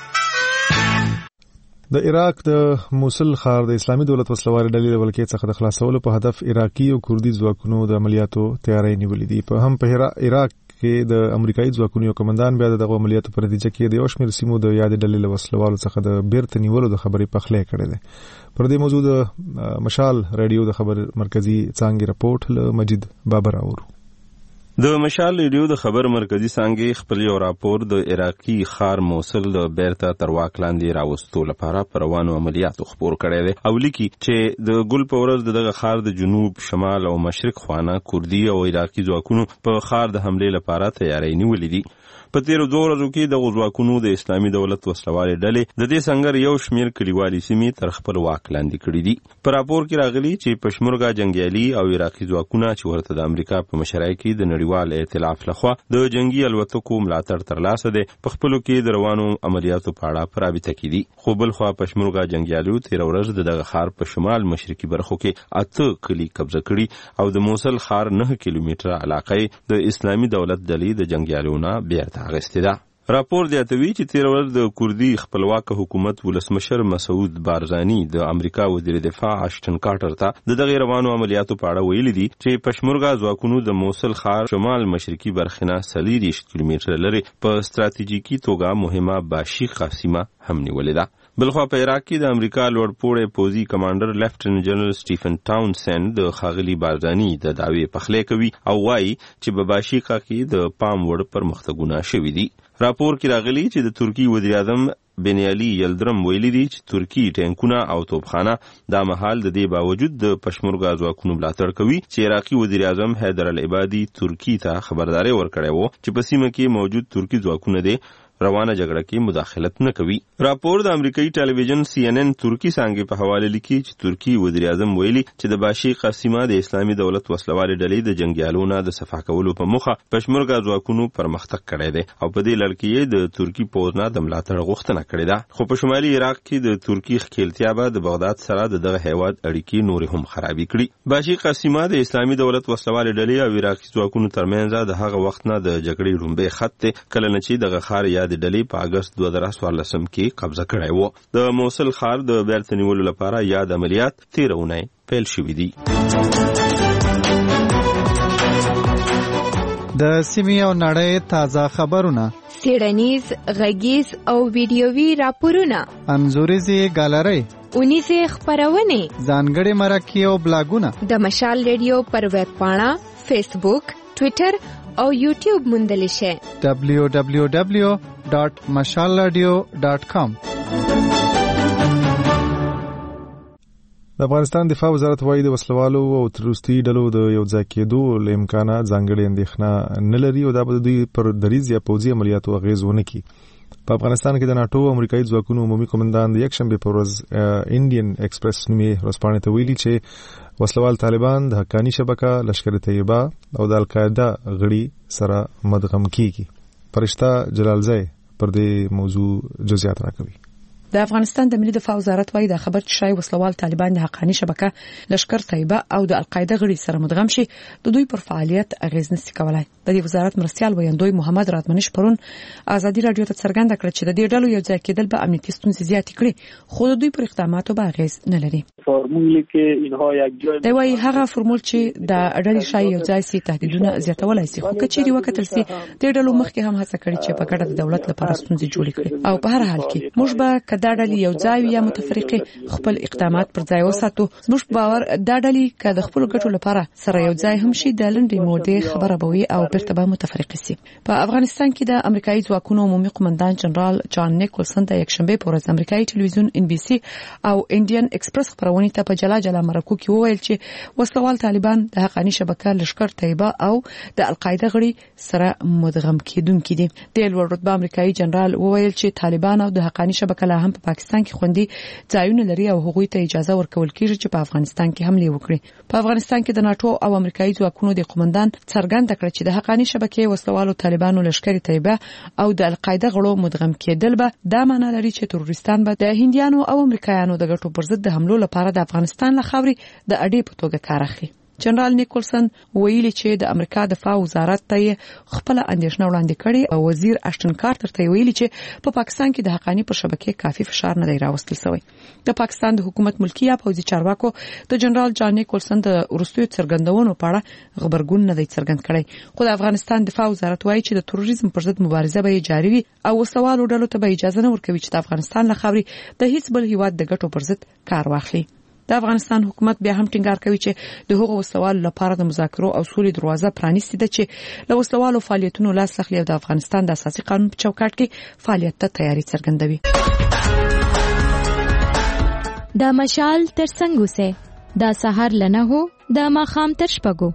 Speaker 1: د عراق د موصل ښار د اسلامي دولت وسلوالې ډلې له ولکې څخه د خلاصولو په هدف عراقي او کردي ځواکونو د عملیاتو تیاری نیولې دي. په هم په عراق کې د امریکایي ځواکونو یو کمانډان بیا دغه عملیاتو په نتیجه کې د یو شمېر سیمو د یاد ډلې له وسلوالو څخه د بیرته نیولو د خبرې پخلی کړی دی. پر دې موضوع د مشال رادیو د خبر مرکزی څانګې رپورټ له مجید بابر اورو.
Speaker 2: د مشال ریډیو د خبر مرکزی څانګې خپل یو راپور د عراقي ښار موصل د بیرته تر واک لاندې راوستو لپاره پر روانو عملیاتو خبر کړی دی او لیکي چې د ګل په ورځ دغه ښار د جنوب شمال او مشرق خوانه کردي او عراقي ځواکونو په ښار د حمله لپاره تیاری نیولې دي. په تیرو 2 ورځو کې د ځواکونو د اسلامي دولت وسلوالې ډلې د دې څنګه یو شمیر کلیوالي سیمې تر خپل واک لاندې کړې دي. په راپور کې راغلي چې پشمرګا جنگیالي او عراقي ځواکونه چې ورته د امریکا په مشرۍ کې د نړیوال ائتلاف لخوا د جنگي الوتکو ملاتړ ترلاسه دی په خپلو کې د روانو عملیاتو په اړه په رابطه کې دي. خو بل خوا پشمرګا جنگیالو تیر ورځ دغه ښار په شمال مشرقي برخو کې 8 کلی قبضه کړي او د موصل ښار 9 کیلومتره علاقې د اسلامي دولت ډلې د جنگیالونو بیرته اخیستې ده. راپور زیاتوي چې تیر ورځ د کردي خپلواک حکومت ولسمشر مسعود بارزانی د امریکا وزیر دفاع اشټن کارټر ته د دغه روانو عملیاتو په اړه ویلي دي چې پشمرګا ځواکونو د موصل ښار شمال مشرقي برخه 30 کیلومتره لري په ستراتیژیکي توګه مهمه باشي قاسمه هم نیولې ده. بلخوا په عراق کې د امریکا لوړپوړی پوځي کمانډر لیفټننټ جنرال سټیفن ټاونسند د ښاغلي بارزانی د دعوې پخلی کوي او وایي چې په باشیقه کې د پام وړ پرمختګونه شوي دي. راپور کې راغلي چې د ترکی وزیر اعظم بن علي یلدرم ویلي دي چې ترکی ټینکونه او توپخانه دا مهال د دې باوجود د پشمرګا ځواکونو ملاتړ کوي چې عراقي وزیر اعظم حیدر العبادي ترکی ته خبرداري ورکړې وو چې په سیمه کې موجود ترکی ځواکونه دي روانه جګړه کې مداخلت نه کوي. راپور د امریکایي ټلویزیون CNN ترکی څانګې په حواله لیکي چې ترکی وزیر اعظم ویلي چې د باشي قاسمه د اسلامي دولت وسلوالې ډلې د جنگیالو نه د صفا کولو په موخه پشمرګا ځواکونو پرمختګ کړی دی او په دې لړ کې د ترکی پوځ نه د ملاتړ غوښتنه کړې ده. خو په شمالي عراق کې د ترکی ښکېلتیا به د بغداد سره دغه هیواد اړیکې نورې هم خرابې کړي. باشي قاسمه د اسلامي دولت وسلوالې ډلې او عراقي ځواکونو ترمنځ د هغه وخت نه د جګړې لومبۍ خط دی کله نه چې دغه ښار یا د ډلې په اګست 2014 کې قبضه کړی و. د موصل ښار د بیرته نیولو لپاره یاد عملیات 13 اونۍ پیل شوي دي.
Speaker 17: د سیمې او نړۍ تازه خبرونه،
Speaker 19: څېړنیز، غږیز او ویډیوي راپورونه،
Speaker 17: انځوریزې ګالرۍ،
Speaker 19: اونیزې خپرونې،
Speaker 17: ځانګړي مرکې او بلاګونه
Speaker 19: د مشال ریډیو پر ویب پاڼه، فیسبوک، ټویټر او یوټیوب موندلی شئ.
Speaker 17: www.mashalradio.com.
Speaker 1: د افغانستان دفاع وزارت وايي د وسلوالو او تروریستي ډلو د یو ځای کېدو له امکانه ځانګړې اندېښنه نه لري او دا به دوی پر دریځ یا پوځي عملیاتو اغېز ونه کړي. په افغانستان کې د ناټو او امریکایي ځواکونو عمومي قومندان د یکشنبې په ورځ انډین ایکسپریس نومي ورځپاڼې ته ویلي چې وسلوال طالبان د حقاني شبکه، لشکر طیبه او د القاعده غړي سره مدغم کیږي. فرشته جلالزی پر دې موضوع جزئیات راکوي.
Speaker 9: د افغانستان د ملي دفاع وزارت وايي د خبر چې وسلوال طالبان د حقاني شبکه، لشکر طیبه او د القاعده غړي سره مدغم شي د دوی پر فعالیت اغیز نشي کولای. د دې وزارت مرستيال ویاندوی محمد راتمنش پرون ازادي رادیو ته څرګنده کړ چې د دې ډلو یو ځای کېدل به امنیتي ستونزې زیاتې کړي خو د دوی پر اقداماتو به اغیز نه لري.
Speaker 10: فرمولی کې اینها یک جای
Speaker 9: دی وايي هغه فرمول چې د ډلې شای یو ځای سي تهدیدونه زیاتولای شي خو کچېری وکتل سي د ډلو مخکې هم هڅه کړې چې په ګډه د دولت لپاره ستونزې جوړې کړي او په هر حال کې موږ به کدا ډلې یو ځای یا متفرقه خپل اقدامات پر ځای وساتو. موږ باور دا ډلې کله خپل ګټو لپاره سره یو ځای هم شي د لنډې مودې خبره بوي او بیرته به متفرقه سي. په افغانستان کې د امریکایي ځواکونو عمومي قومندان جنرال جان نیکولسن د یکشنبه په ورځ امریکایي ټلویزیون NBC او انډین ایکسپریس خبرونه ته په جلا جلا مرکو کې وویل چې وسلوال طالبان د حقاني شبکه، لشکر طیبه او د القاعده غړي سره مدغم کیدونکي دي. د لوړ رتبه امریکایي جنرال وویل چې طالبان او د حقاني شبکه لا هم په پاکستان کې خوندي ځایونه لري او هغوی ته اجازه ورکول کیږي چې په افغانستان کې حمله وکړي. په افغانستان کې د ناټو او امریکایي ځواکونو د قومندان څرګنده کړ چې د حقاني شبکه، وسلوالو طالبانو، لشکر طیبه او د القاعده غړو مدغم کېدل به دا معنی لري چې تروریستان به د هندیانو او امریکایانو د ګټو پر ضد د حملو لپاره د افغانستان له خاورې د اډې په توګه کار اخلي. جنرال نیکولسن ویلي چې د امریکا دفاع وزارت ته خپل اندېښنه وړاندې کړې او وزیر اشټن کارتر ته ویلي چې په پاکستان کې د حقاني پر شبکې کافي فشار نه دی راوستل شوی. د پاکستان د حکومت ملکی یا پوځي چارواکو د جنرال جان نیکولسن د وروستیو څرګندونو په اړه خبرګون نه دی څرګند کړی خو د افغانستان دفاع وزارت وایي چې د تروریزم پر ضد مبارزه به جاري وي او وسوالو ډلو ته به اجازه نه ورکوي چې د افغانستان له خاورې د هیڅ بل هیواد د ګټو پر ضد کار واخلي. د افغانستان حکومت بیا هم ټینګار کوي چې د هغو وسوالو لپاره د مذاکرو او سولې دروازه پرانیستې ده چې له وسوالو فعالیتونو لاس اخلي او د افغانستان د اساسي قانون په چوکاټ کې فعالیت ته تیاری څرګندوي.
Speaker 11: د مشال ترڅنګ اوسه د سحر لنه هو د ماخام تر شپږو.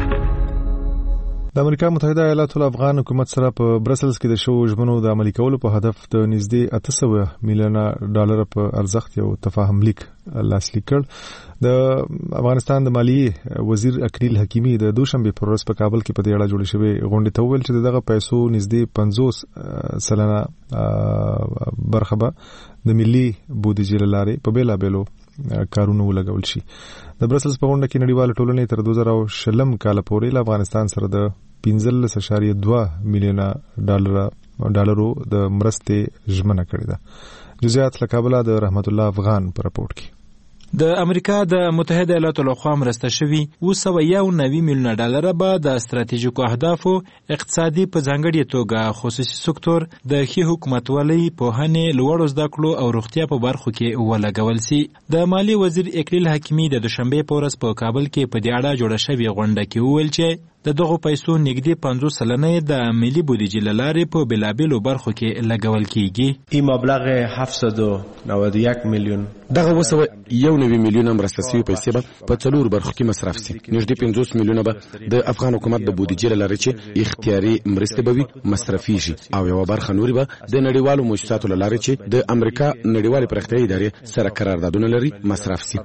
Speaker 1: د امریکا متحده ایالاتو افغان حکومت سره په برسلز کې د شو ژمنو د عملي کولو په هدف د نږدې 800 میلیونه ډالر په ارزښت یو تفاهم لیک لاسلیک کړ. د افغانستان د مالیې وزیر اکریل حکیمی د دوشنبه پر ورځ په کابل کې په دې اړه جوړ شوی غونډه ته ویل چې دغه پیسو نږدې 50 سلنه برخه به د ملي بودیجې لارې په بیلابېلو کارونو ولګول شي. د برسلز په غونډه کې نړیواله ټولنه تر 2020 کال پورې له افغانستان سره د 15.2 میلیونه ډالرو د مرستې ژمنه کړې ده. جزئیات له کابل د رحمت الله افغان په راپورټ کې.
Speaker 12: د امریکا د متحده ایالاتو لخوا مرسته شوي 291 میلیونه ډالر به د ستراتیژیکو اهدافو، اقتصادي په ځانګړي توګه خصوصي سکتور، د ښې حکومتولۍ، پوهنې، لوړو زده کړو او روغتیا په برخو کې ولګول شي. د مالی وزیر اکریل حکیمی د دوشنبه په ورځ په کابل کې په دې اړه جوړه شوې غونډه کې وویل چې د دغو پیسو نږدې 50% د ملي بودیجې له لارې په بېلابېلو برخو کې لګول کیږي.
Speaker 15: این مبلغ 791 میلیون
Speaker 16: دغه 191 میلیونه مرسته شوي پیسې به په 4 برخو کې مصرف شي. نږدې 50 میلیونه به د افغان حکومت د بودیجې له لارې چې اختیاري مرستې به وي مصرفیږي او یو برخه نوري به د نړیوالو مؤسساتو له لارې چې د امریکا نړیوالې پراختیایي ادارې سره قراردادونه لري مصرف شي.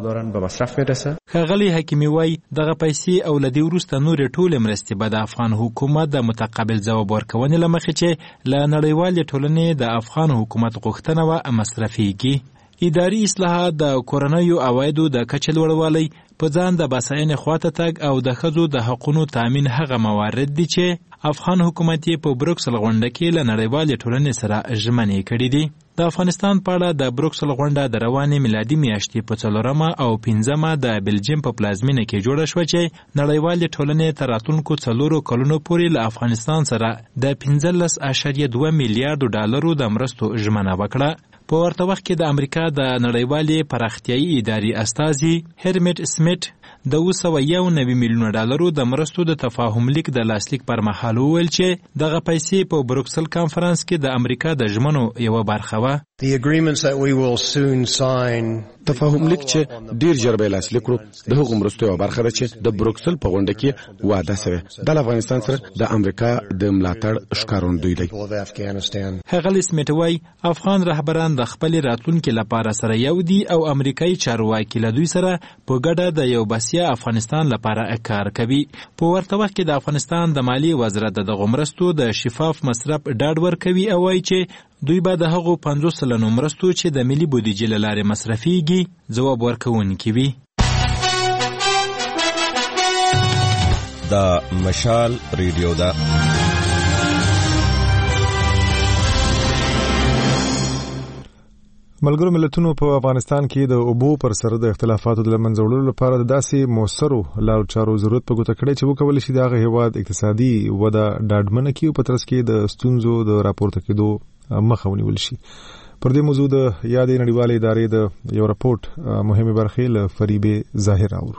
Speaker 12: ښاغلی حکیمي وایي دغه پیسې او له دې وروسته نورې ټولې مرستې به د افغان حکومت د متقابل ځواب ورکونې له مخې چې له نړیوالې ټولنې د افغان حکومت غوښتنه وه مصرفیږي. اداري اصلاحات د کورنیو عوایدو د کچې لوړوالی، په ځان د بساینې خواته تګ او د ښځو د حقونو تامین هغه موارد دي چې افغان حکومت یې په بروکسل غونډه کې له نړیوالې ټولنې سره ژمنې کړي دي. د افغانستان په اړه د بروکسل غونډه د روانې میلادي میاشتې په 4 او 15 د بلجیم په پلازمینه کې جوړه شوه چې نړیوالې ټولنې تر راتلونکو 4 کلونو پورې له افغانستان سره د 15.2 میلیارډ ډالرو د مرستو ژمنه وکړه. په ورته وخت کې د امریکا د نړیوالې پراختیایي ادارې استازي هرمټ سمیت د 291 میلیون ډالرو د مرستو د تفاهم لیک د لاسلیک پر مهال وویل چې دغه پیسې په بروکسل کانفرنس کې د امریکا د ژمنو یوه برخه وه.
Speaker 16: تفاهم لیک چې ډیر ژر به لاسلیک کړو د هغو مرستو یوه برخه ده چې د بروکسل په غونډه کې واده شوې. د افغانستان سره د امریکا د ملاتړ ښکارندوی دی.
Speaker 12: ښاغلی سمیت وایي افغان رهبران د خپلې راتلونکي لپاره سره یو دي او امریکایي چارواکي له دوی سره په ګډه د یو بسیا افغانستان لپاره کار کوي. په ورته وخت کې د افغانستان د مالیې وزارت دغو مرستو د شفاف مصرف ډاډ ورکوي او وایي چې دوی به د هغو 50% مرستو چې د ملي بودیجې له لارې مصرفیږي ځواب ورکوونکي وي.
Speaker 2: دا مشال ریډیو ده.
Speaker 1: ملګرو ملتونو په افغانستان کې د اوبو پر سر د اختلافاتو د منځه وړلو لپاره د داسې موثرو لارو چارو ضرورت په ګوته کړی چې وکولی شي د هغه هیواد اقتصادي وده ډاډمنه کړي او په ترڅ کې د ستونزو د راپورته کېدو مخه ونیول شي. پر دې موضوع د یادې نړیوالې ادارې د یو راپورټ مهمه برخې له فریبې ظاهر اورو.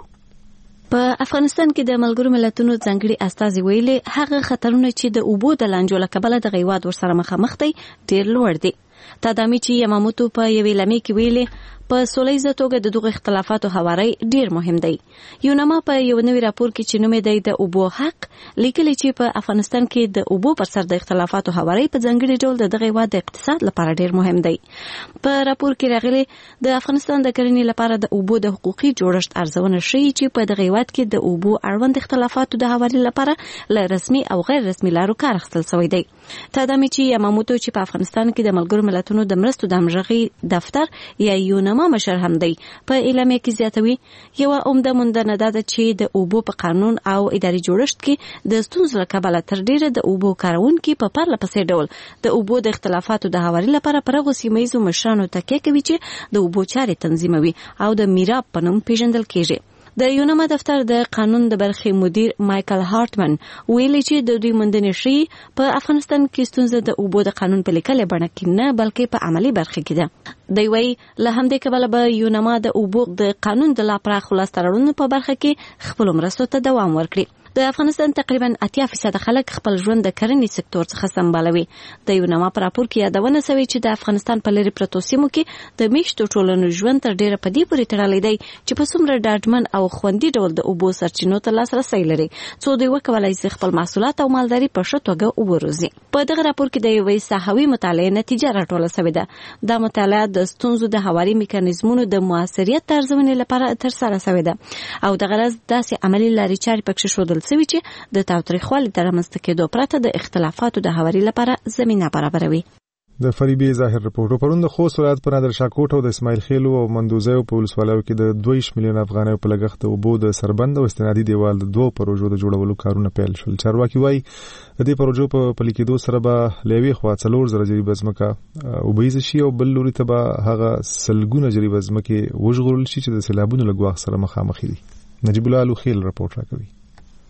Speaker 14: په افغانستان کې د ملګرو ملتونو ځانګړي استازي ویلي هغه خطرونه چې د اوبو د لانجو له کبله د هیواد ورسره مخامخ دي ډېر لوړ دي. تادامي چې یماموتو په یوې لمې کې ویلي په سولیزه توګه د دغو اختلافاتو هواری ډیر مهم دی. یونما په یو نوی راپور کې چې نوم دی د اوبو حق لیکلی چې په افغانستان کې د اوبو پر سر د اختلافاتو هواری په ځانګړي ډول د دغه هیواد د اقتصاد لپاره ډیر مهم دی. په راپور کې راغلي د افغانستان د کرنې لپاره د اوبو د حقوقي جوړښت ارزونه شوې چې په دغه هیواد کې د اوبو اړوند اختلافاتو د هواری لپاره له رسمي او غیر رسمي لارو کار اخیستل شوی دی. تادامي چې یماموتو چې په افغانستان کې د ملګرو ملتونو د مرستو د همغږي دفتر یا یونما مشر هم دی په اعلامیه کې زیاتوي یوه عمده موندنه ده چې د اوبو په قانون او اداري جوړښت کې د ستونزو له کبله تر ډیره د اوبو کارونکي په پرله پسې ډول د اوبو د اختلافاتو د هواري لپاره پر هغو سیمه ییزو مشرانو تکیه کوي چې د اوبو چارې تنظیموي او د میراب په نوم پیژندل کیږي. د یونما دفتر د قانون د برخې مدیر مایکل هارټمن ویلي چې د دوی موندنې ښیي په افغانستان کې ستونزه د اوبو د قانون په لیکلې بڼه کې نه بلکې په عملي برخه کې ده. دوی وایي له همدې کبله به یونما د اوبو د قانون د لا پراخو لاسته راوړنو په برخه کې خپلو مرستو ته دوام ورکړي. د افغانستان تقریبا 80% خلک خپل ژوند د کرنې سکتور څخه سمبالوي. د یونما په راپور کې یادونه شوې چې د افغانستان په لرې پرتو سیمو کې د میشتو ټولنو ژوند تر ډیره په دې پورې تړلی دی چې په څومره ډاډمن او خوندي ډول د اوبو سرچینو ته لاسرسی لري څو دوی وکولای شي خپل محصولات او مالداري په ښه توګه وروزي. په دغه راپور کې د یوې ساحوي مطالعې نتیجه راټوله شوې ده. دا مطالعه د ستونزو د هواري میکانیزمونو د موثریت د ارزونې لپاره ترسره شوې ده او دغه راز داسې عملي لارې چارې پکې ښودل شوي چې د تاوتریخوالي د رامنځته کېدو پرته د اختلافاتو د هواري لپاره زمینه برابروي.
Speaker 1: د فریبې ظاهر رپورټ پرون د خوست ولایت په نادر شاه کوټ او د اسماعیل خیلو او مندوزیو په ولسوالیو کې د 2 میلیون افغانیو په لګښت د اوبو د سربند او استنادي دیوال د 2 پروژو د جوړولو کارونه پیل شول. چارواکي وایي د دې پروژو په پلي کېدو سره به له یوې خوا 4 جریبه ځمکه اوبیز شي او بل لوري ته به هغه سلګونه جریبه ځمکې وژغورل شي چې د سیلابونو له ګواښ سره مخامخ دي. نجیب الله الوخیل رپورټ راکوي.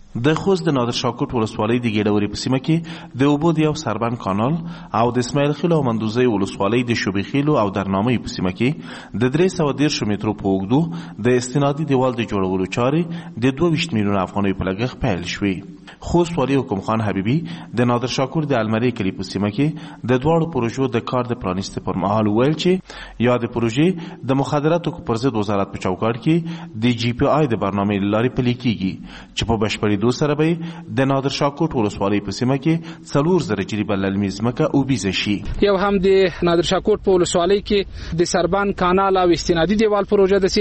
Speaker 3: د خوست د نادر شاه کوټ ولسوالۍ د ګېډوري په سیمه کې د اوبو د یو سربند کانال او د اسماعیل خیل او مندوزی ولسوالۍ د شوبخیلو او درنامې په سیمه کې د 313 مترو په اوږدو د استنادي دیوال د جوړولو چارې د 22 میلیون افغانۍ په لګښت پیل شوې. خوست والي حکم خان حبیبي د نادر شاه کوټ د المری کلی په سیمه کې د دواړو پروژو د کار د پرانیست پر مهال ویل چې یا د پروژې د مخدراتو پر ضد وزارت په چوکاټ کې د جی پی آی د برنامې لارې پلي کیږي چې په بشپړېدو سره به د نادر شاه کوټ ولسوالۍ په سیمه کې 4,000 جریبه للمي ځمکه اوبیزه شي.
Speaker 5: یو هم د نادر شاه کوټ په ولسوالۍ کې د سربند کانال او استنادي دیوال پروژه د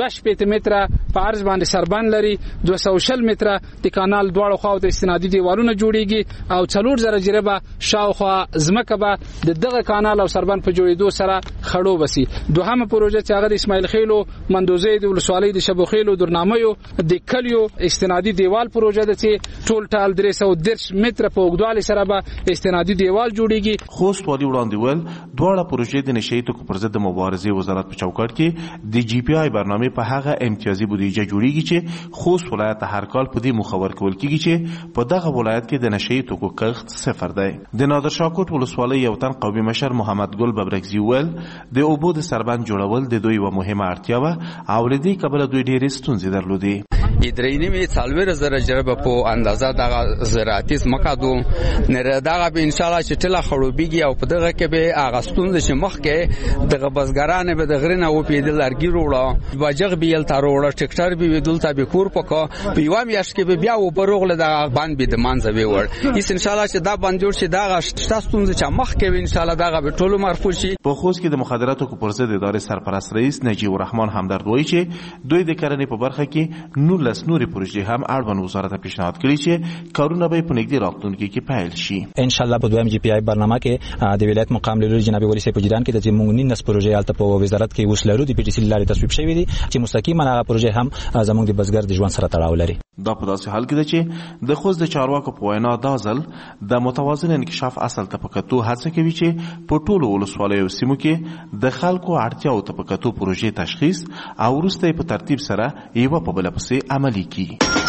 Speaker 5: 2 متره په عرض باندې سربند لري، 200 متره د کانال دواړو خواو د استنادي دیوالونه جوړیږي او 4,000 جریبه شاوخوا ځمکه به د دغه کانال او سربند په جوړېدو سره خړو بسي. دوهمه پروژه چې هغه د اسماعیل خیل او مندوزی د ولسوالۍ د شبوخیل او درنامې د کلیو استنادي دیوال پروژه د ټول ټال 310 متره په اوږدوالي سره به استنادي دیوال جوړیږي.
Speaker 3: خوست والي وړاندې ویل دواړه پروژې د نشئی توکو پر ضد مبارزې وزارت په چوکاټ کې د جی پی آی برنامې په هغه امتیازي بودیجه جوړیږي چې خوست ولایت هر کال په دې مخه ورکول کیږي چې په دغه ولایت کې د نشئی توکو کښت صفر دی. د نادر شاه کوټ ولسوالۍ یو تن قومي مشر محمد ګل ببرکزي ویل د اوبو د سربند جوړول د دوی یوه مهمه اړتیا وه او له دې کبله دوی ډېرې ستونزې درلودې.
Speaker 18: درېنی می 40,000 جریبه په اندازه دغه زراعتي ځمکه دو نه دغه به ان شاء الله چې ټله خړوبېږي او په دغه کې به اغستون چې مخ کې دغه بزګران به د غرینه او پیدل لرګي وروړه واجغ بیل تاروړه ټریکټر به ودل ته به کور پکا په یو میاشت کې به بیا و بروغله د باندې به د مانځه وي ور هیڅ ان شاء الله چې دا باندې جوړ شي دغه شتاستون چې مخ کې ان شاء الله دغه به ټولو مرفوع شي.
Speaker 3: په خوست کې د مخدراتو کو پر ضد ادارې سرپرست رئیس نجیب الرحمن همدرد وایي چې دوی د کرنې په برخه کې 19 نوري پروژې هم اړوند وزارت پیشنهاد کړی چې کارونه به په نږدې راتلونکي کې پیل شي.
Speaker 20: ان شاء الله په دویم جی پی آی برنامه کې د ولایت مقام لري جناب ولی سي پوجدان کې د زموږ 19 پروژې الته په وزارت کې وسلرو د پی ټی سی لارې تصویب شوې دي چې مستقیما هغه پروژې هم زموږ د بزګر د ژوند سره تړاو لري.
Speaker 3: دا په داسې حال کې ده چې د خوست د چارواکو په وینا دا ځل د متوازن انکشاف اصل ته په کتو هڅه کوي چې په ټولو ولسوالیو سیمو کې د خلکو اړتیاو ته په کتو پروژې تشخیص او وروسته په ترتیب سره یوه په بل پسې عملي کړي.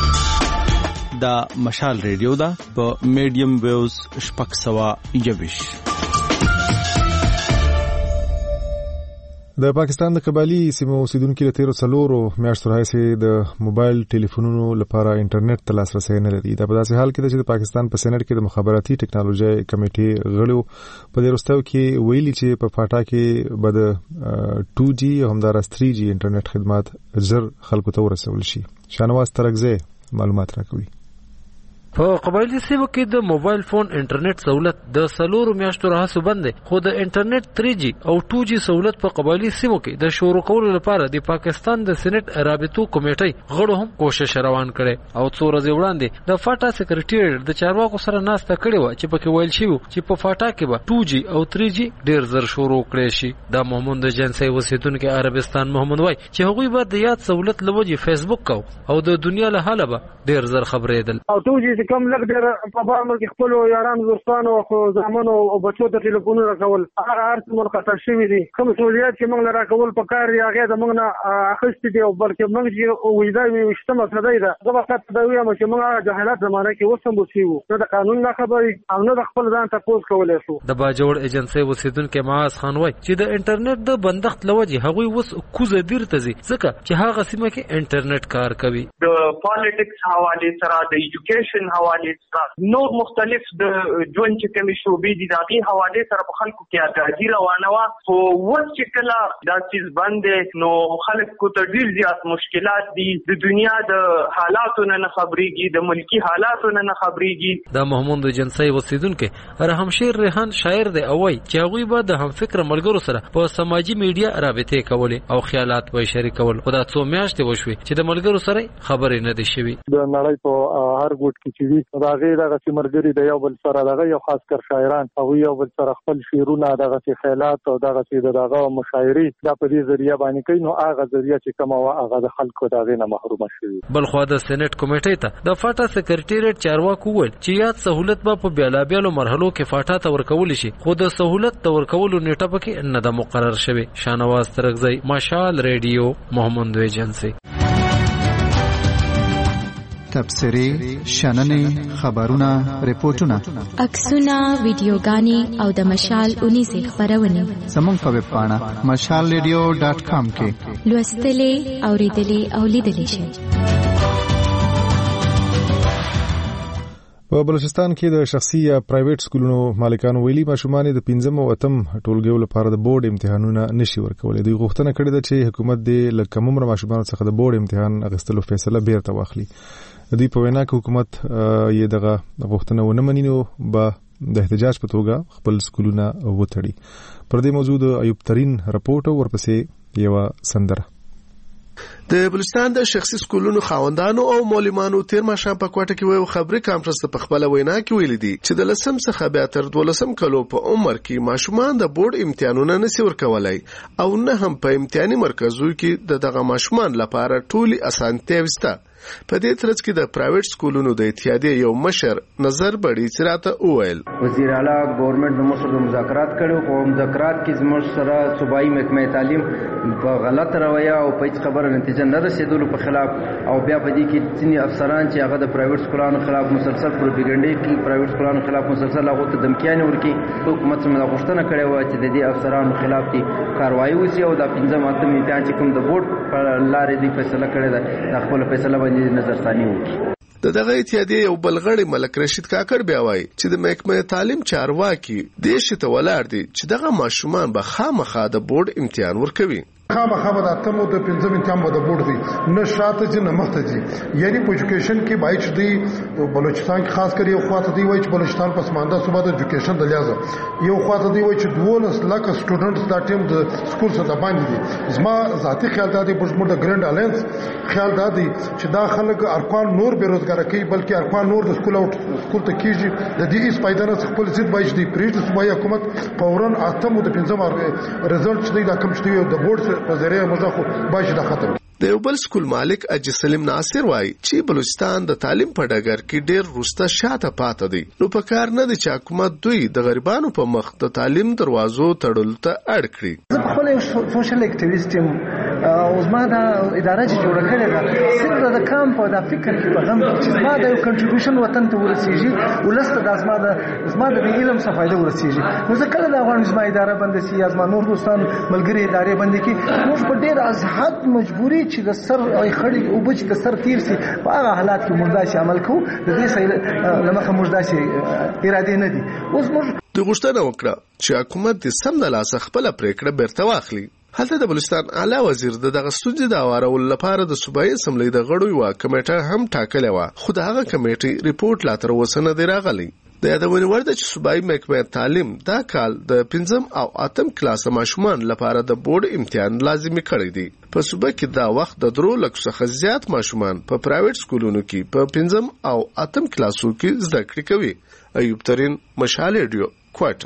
Speaker 25: دا مشال ریډیو دا په میډیم ویوز 621.
Speaker 1: د پاکستان د قبایلی سیمو اوسیدونکو له 13 میاشتو راهیسې د موبایل ټلیفونونو لپاره انټرنیټ ته لاسرسی نه لري. دا په داسې حال کې ده چې د پاکستان په سېنات کې د مخابراتي ټکنالوژي کمیټې غړو په دې وروستیو کې ویلي چې په فاټا کې به د 2G او همداراز 3G انټرنیټ خدمات زر خلکو ته ورسول شي. شانواز ترکزه معلومات راکوي.
Speaker 26: په قبایلی سیمو کې د موبایل فون انټرنیټ سہولت د 4 میاشتو راهیسې بند دی، خو د انټرنیټ 3G او 2G سہولت په قبایلی سیمو کې د شروع کولو لپاره د پاکستان د سېنات رابطو کمیټې غړو هم کوشش روان کړي او څو ورځې وړاندې د فاټا سکریټریټ د چارواکو سره ناسته کړې و چې پکې ویل شوی چې په فاټا کې به 2G او 3G ډیر زر شروع کړي شي. د محمود جنسي وسیدونکو عربستان محمد وای چې هغوی به د یاد سہولت لوجي فیسبوک او د دنیا له حاله به ډیر زر خبرېدل.
Speaker 27: او 2G کم لږ ډېر په بامل کې خپل یارانو دوستانو او زامنو او بچو ته ټلیفونونه راکول هغه هر څه منقطع شوي دي. کوم مسؤلیت چې موږ لرا کول په کار هغه د موږ نه اخیستي دي او بلکې موږ چې وېدا وشتمه صدای ده دا وخت دا ویل چې موږ جهالت زمانه کې وسم بوسیو نو د قانون نه خبرې او نه د خپل ځان ته پوس کولای شو.
Speaker 26: د باجوړ ایجنسی وسیدونکو معاذ خان وای چې د انټرنیټ د بندښت لوجه هغوی وس کوزه بیرته زی ځکه چې هغه سیمه کې انټرنیټ کار کوي.
Speaker 28: د پالیټکس حواله سره د ایجوکیشن حواله سره نور مختلف د ژوند چې کومې شوبې دي دغه حواله سره په خلکو کې اګاډي روانه وا خو وڅ چې کله دا چیز باندې نو خلکو ته ډیر زیات مشکلات دي. د دنیا د حالاتو نه خبريږي، د ملکی حالاتو نه خبريږي.
Speaker 26: د محمود جنسي وسیدونکو رحمشیر ریحان شاعر دی او وای چې هغه به د هم فکر ملګرو سره په سماجی میډیا رابطې کولې او خیالات به شریکول. خدا څو میاشتې وشوي چې د ملګرو سره خبرې نه دي شوي.
Speaker 29: د نړۍ په هر ګوټ کې چې وي دا غیر دغه سیمرګری د یو بل سره دغه یو خاص کر شاعران او یو بل سره خپل شعرونه دغه خیالات او دغه دغه مشاعري دا په دې ذریعہ باندې کوي نو هغه ذریعہ چې کوم هغه د خلکو دغه نه محروم شي.
Speaker 26: بل خو د سېنات کمیټې ته د فاټا سکریټریټ چارواکو ویل چې یاد سہولت به په بیلابیلو مرحلو کې فاټا ته ورکول شي خو د سہولت ته ورکولو نیټه پکې نه د مقرر شوی. شانواز ترکزی مشال ریډیو محمد ایجنسی.
Speaker 17: تبصرې شننې خبرونه ریپورتونه
Speaker 11: عکسونه ویډیوګانې او د مشال 19 خبرونه
Speaker 17: زموږ په ویب پاڼه mashalradio.com کې
Speaker 11: لوستلې اوریدلې او لیدلې شئ.
Speaker 1: په بلوچستان کې د شخصي یا پرایویټ سکولونو مالکانو ویلي ماشومان د 5 او 8 ټولګیو لپاره د بورډ امتحانونه نشي ورکولای. دوی غوښتنه کړې ده چې حکومت د لکم عمر ماشومان څخه د بورډ امتحان اغستلو فیصله بیرته واخلي. دوی په وینا کې حکومت یې دغه غوښتنه ونه مني نو به د احتجاج په توګه خپل سکولونه وتړي. پر دې موضوع د ایوب ترين رپورټ ورپسې یو سندره.
Speaker 4: د بلوچستان د شخصي سکولونو خاوندانو او معلمانو تیر ماښام په کوټه کې یو خبري کانفرنس په خپل وینا کې ویل دي چې د لسم څخه بیا تر 12 کلو په عمر کې ماشومان د بورډ امتحانونه نشي ورکولای او نه هم په امتحاني مرکزونو کې دغه ماشومان لپاره ټولي اسانتیاوې شته. په دې ترڅ کې د پرایویټ سکولونو د اتحادیې یو مشر نظر بړي چې راته وویل
Speaker 6: وزیر اعلی ګورنمنت د مشر مذاکرات کړو او مذاکرات کې زموږ سره صوبایي محکمه تعلیم په غلط رویه او په خبره نتیجه نه رسیدلو په خلاف او بیا په دې کې ځینې افسران چې هغه د پرایویټ سکولانو خلاف مسلسل پروپاګاندا کوي، پرایویټ سکولانو خلاف مسلسل هغه ته دمکیانې ورکړي. حکومت څخه غوښتنه کړې و چې د دې افسرانو خلاف کې کاروایي وشي او د 15 ماده امتحان چې کوم د بورډ په لارې دی فیصله کړې ده د خپل فیصله نظرثاني وکړي.
Speaker 4: دغه اتحادیې یو بلغړی ملک رشید کاکړ بیا وایي چې د محکمه تعلیم چارواکي د شته ولاړ دي چې دغه ماشومان به خامخا د بورډ امتحان ورکوي.
Speaker 7: خامخا د اتمو د 15 امتحان به د بورډ دی نه شاته چې نه مخته دي. یعنی په ایجوکیشن کې بایچ دی بلوچستان کې خاص کر یو خواته دی وایي چې بلوچستان پسمانده صوبه د ایجوکیشن د لحاظه یو خواته دی وایي چې 12 لک سټوډنټس دا ټیم د سکول څخه باندې دي. زما ذاتی خیال دا دی بجمو د ګرند الینس خیال دا دی چې دا خلک ارکان نور بیروزګار کوي بلکې ارکان نور د سکول او سکول ته کیږي. د دې اس پایدانه خپل ضد بایچ دی پریږد صوبایي حکومت فورن اتمو د 15 رزلټ چې دا کوم چې د بورډ په ذریعہ مزخو باید د ختم.
Speaker 4: د یو بل سکول مالک اجي سلیم ناصر وایي چې بلوچستان د تعلیم په ډګر کې ډېر وروسته شاته پاتې دی. نو په کار نه دی چې حکومت دوی د غریبانو په مخ د تعلیم دروازو تړلو ته اړ کړي.
Speaker 6: زه خپل یو سوشل اکټیویسټ یم او زما د اداره چې جوړه کړې ده صرف د کامپ او د فکر کې په غم چې زما د یو کنټریبیوشن وطن ته ورسیږي ولسته د زما د علم څخه فائدہ ورسیږي. نو زه کله د افغان زما اداره بند سي یا زما نور دوستان ملګری ادارې بند کې موږ په ډېر از حد مجبوري چې د سر او خړې او بچ د سر تیر سي په هغه حالات کې موږ داسې عمل کوو. د دې سره لمخه موږ داسې اراده نه دي. اوس موږ
Speaker 4: د غوښتنه وکړه چې حکومت د سم د لاس خپل پریکړه بیرته واخلي. هلته د بلوچستان اعلی وزیر دغه ستونزې د اورولو لپاره د صوبایي اسمبلی د غړو یو کمیټه هم ټاکلې و خو دغه کمیټې ریپورت لا تر اوسه نه دی راغلی. د یادونې وړ ده چې صوبایي محکمه تعلیم دا کال د 5 او 8 کلاس ماشومان لپاره د بورډ امتحان لازمي کړی دی. په صوبه کې دا وخت د 3 لک څخه زیات ماشومان په پرایویټ سکولونو کې په 5 او 8 کلاسو کې زده کړې کوي. ایوب ترين مشال رادیو کوټه.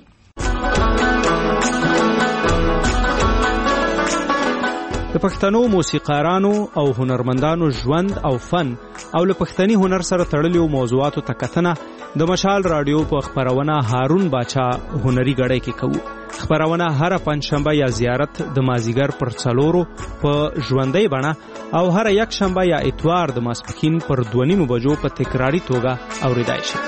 Speaker 8: د پښتنو موسیقارانو او هنرمندانو ژوند او فن او له پښتني هنر سره تړلو موضوعاتو ته کتنه د مشال رادیو په خبرونه هارون باچا هنري غړې کې کوو. خبرونه هر پنځشنبه یا زیارت د مازیګر پر 4 په ژوندۍ بڼه او هر یک شنبه یا اتوار د ماسپښین پر 2:30 بجو په تکراری توګه اوریدای شي.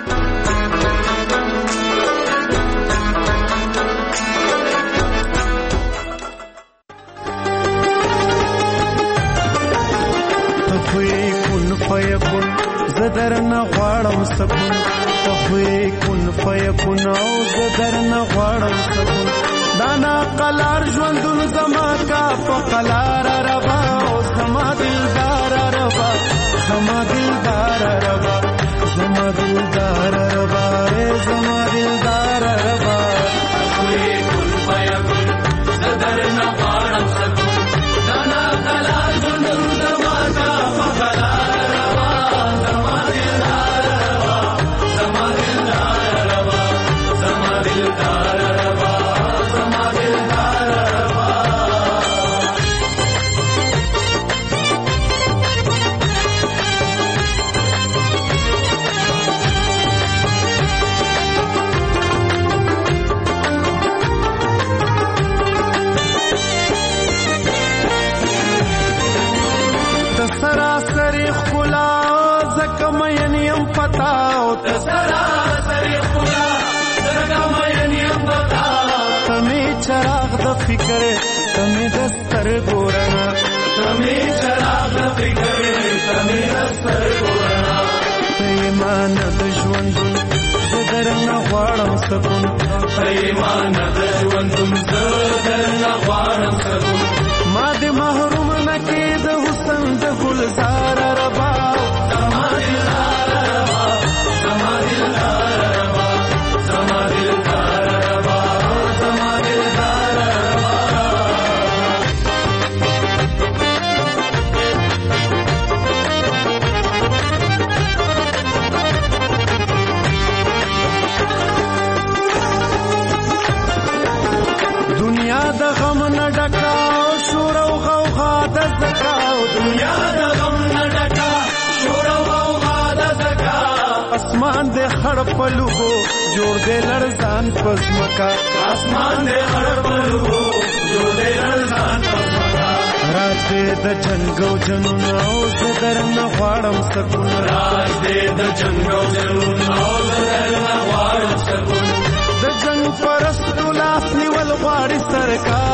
Speaker 13: زدرنا غواړم سکون تخوی کن فیکون او زدرنا غواړم سکون دانا قلار ژوندون زما کا په قلار ربا او زما دلدار ربا زما دلدار ربا زما دلدار ربا زما دلدار ربا تخوی کن فیکون زدرنا غواړم سکون دانا قلار ژوندون زما کا په قلار बताओ सरासर खुदा दरगमयन یم बताओ तमे चराग द फिकर तमे दस्तर गोरना तमे चराग द फिकर तमे दस्तर गोरना ایمان د ژوند زدرنه غواړم سکون ایمان د ژوند زدرنه غواړم سکون ما دې محروم نه کې د حسن د گلزار ربا زما دلدار ربا زما دلدار ربا زما دلدار ربا زما دلدار ربا دنیا د غم نه ډکا شور او غوغا د زکاو دنیا د غم نه ډکا شور او غوغا د زکا اسمان دې خړ پلوغو جوړ دې لړزان پسمکا اسمان دې خړ پلوغو جوړ دې لړزان پسمکا راز دې د جنگو جنون او زدرنه غواړم سکون راز دې د جنگو جنون او زدرنه غواړم سکون د جنگ پرستو لاس نیول غواړي سرکار